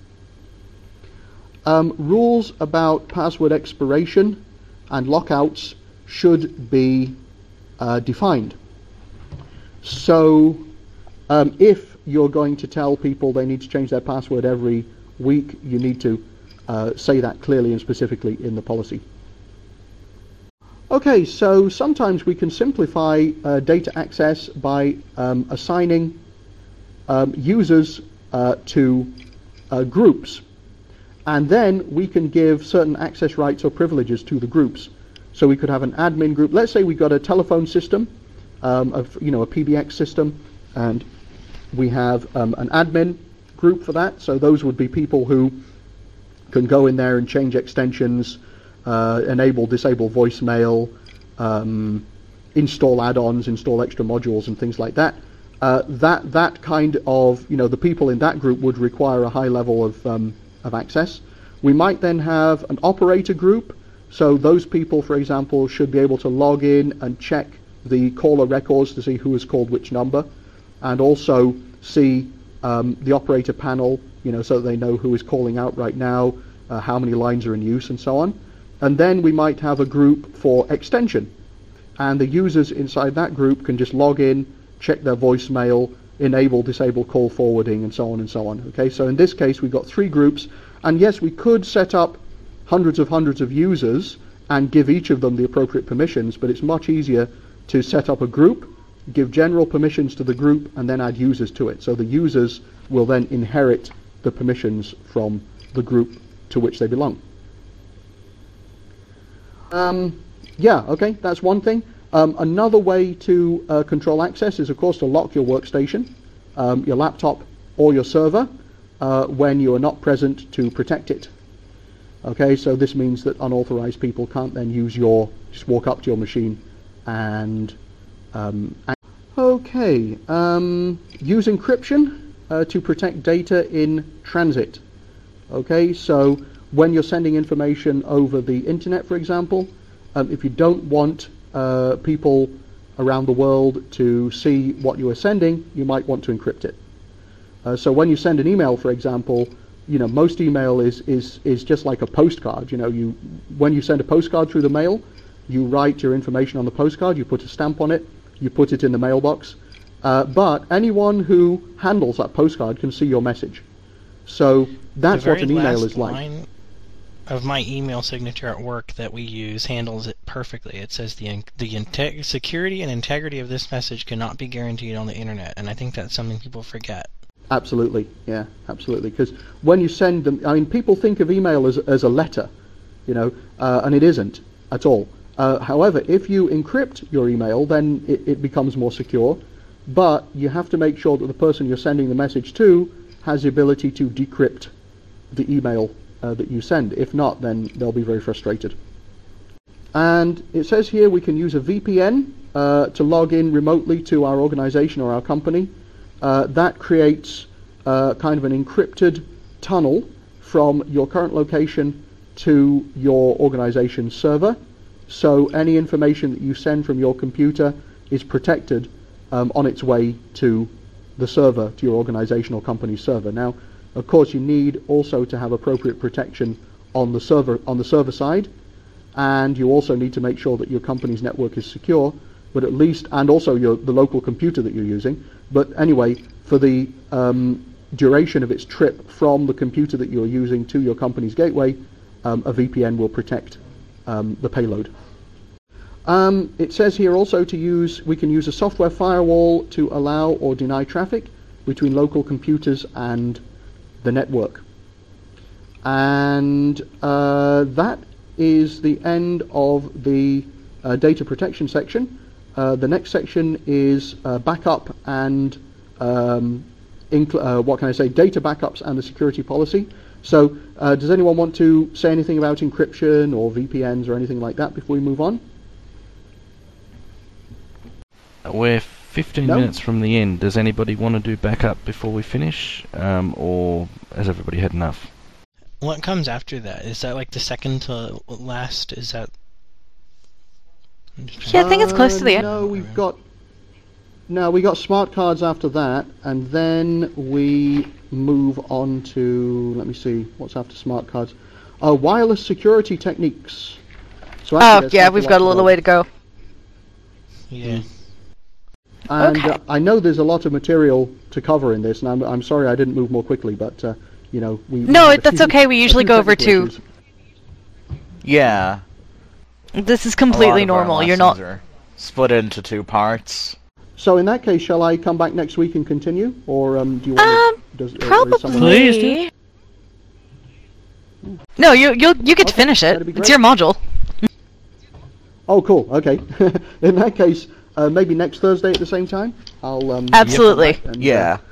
Um, rules about password expiration and lockouts should be uh, defined. So um, if you're going to tell people they need to change their password every week, you need to uh, say that clearly and specifically in the policy. Okay, so sometimes we can simplify uh, data access by um, assigning um, users uh, to uh, groups, and then we can give certain access rights or privileges to the groups. So we could have an admin group. Let's say we got a telephone system, um, of, you know, a P B X system, and we have um, an admin group for that. So those would be people who can go in there and change extensions, Uh, enable, disable voicemail, um, install add-ons, install extra modules, and things like that. Uh, that that kind of, you know, the people in that group would require a high level of um, of access. We might then have an operator group. So those people, for example, should be able to log in and check the caller records to see who has called which number, and also see um, the operator panel, you know, so that they know who is calling out right now, uh, how many lines are in use, and so on. And then we might have a group for extension, and the users inside that group can just log in, check their voicemail, enable, disable call forwarding, and so on and so on. Okay, so in this case we've got three groups, and yes, we could set up hundreds of hundreds of users and give each of them the appropriate permissions, but it's much easier to set up a group, give general permissions to the group, and then add users to it. So the users will then inherit the permissions from the group to which they belong. Um, yeah, okay, that's one thing. Um, another way to uh, control access is, of course, to lock your workstation, um, your laptop, or your server uh, when you are not present to protect it. Okay, so this means that unauthorized people can't then use your, just walk up to your machine and... Um, okay, um, use encryption uh, to protect data in transit. Okay, so when you're sending information over the internet, for example, um, if you don't want uh, people around the world to see what you are sending, you might want to encrypt it. Uh, so when you send an email, for example, you know, most email is, is, is just like a postcard. You know, you when you send a postcard through the mail, you write your information on the postcard, you put a stamp on it, you put it in the mailbox, uh, but anyone who handles that postcard can see your message. So that's what an email is like. of my email signature at work that we use handles it perfectly. It says the in- the inte- security and integrity of this message cannot be guaranteed on the internet, and I think that's something people forget. Absolutely, yeah, absolutely. Because when you send them, I mean, people think of email as as a letter, you know, uh, and it isn't at all. Uh, however, if you encrypt your email, then it, it becomes more secure. But you have to make sure that the person you're sending the message to has the ability to decrypt the email uh, that you send. If not, then they'll be very frustrated. And it says here we can use a V P N uh, to log in remotely to our organization or our company. Uh, that creates uh, kind of an encrypted tunnel from your current location to your organization's server. So any information that you send from your computer is protected um, on its way to the server, to your organization or company's server. Now, of course, you need also to have appropriate protection on the server on the server side, and you also need to make sure that your company's network is secure. But at least, and also your the local computer that you're using. But anyway, for the um, duration of its trip from the computer that you're using to your company's gateway, um, a V P N will protect um, the payload. Um, it says here also to use, we can use a software firewall to allow or deny traffic between local computers and the network. And uh, that is the end of the uh, data protection section. Uh, the next section is uh, backup and um, inc- uh, what can I say, data backups and the security policy. So uh, does anyone want to say anything about encryption or V P Ns or anything like that before we move on? We're fifteen No? minutes from the end. Does anybody want to do backup before we finish, um, or has everybody had enough? What comes after that? Is that like the second to last? Is that... Yeah, I think it's close to the Uh, end. No, we've got no, we got smart cards after that, and then we move on to, let me see, what's after smart cards? Uh, wireless security techniques. So actually Oh, there's yeah, quite we've lot got a to little go. way to go. Yeah. And Okay. uh, I know there's a lot of material to cover in this, and I'm, I'm sorry I didn't move more quickly, but uh, you know, we we No, had a that's few- okay. We a usually few go over technical two. issues. Yeah. This is a completely lot of our normal. You're not... lessons are split into two parts. So in that case, shall I come back next week and continue, or um, do you want Um, to? Does, or is someone- Please Probably... No, you you you get to Okay, finish it. that'd be It's great. your module. Oh, cool. Okay. In that case, uh, maybe next Thursday at the same time. I'll um, Absolutely. come back and, uh, Yeah.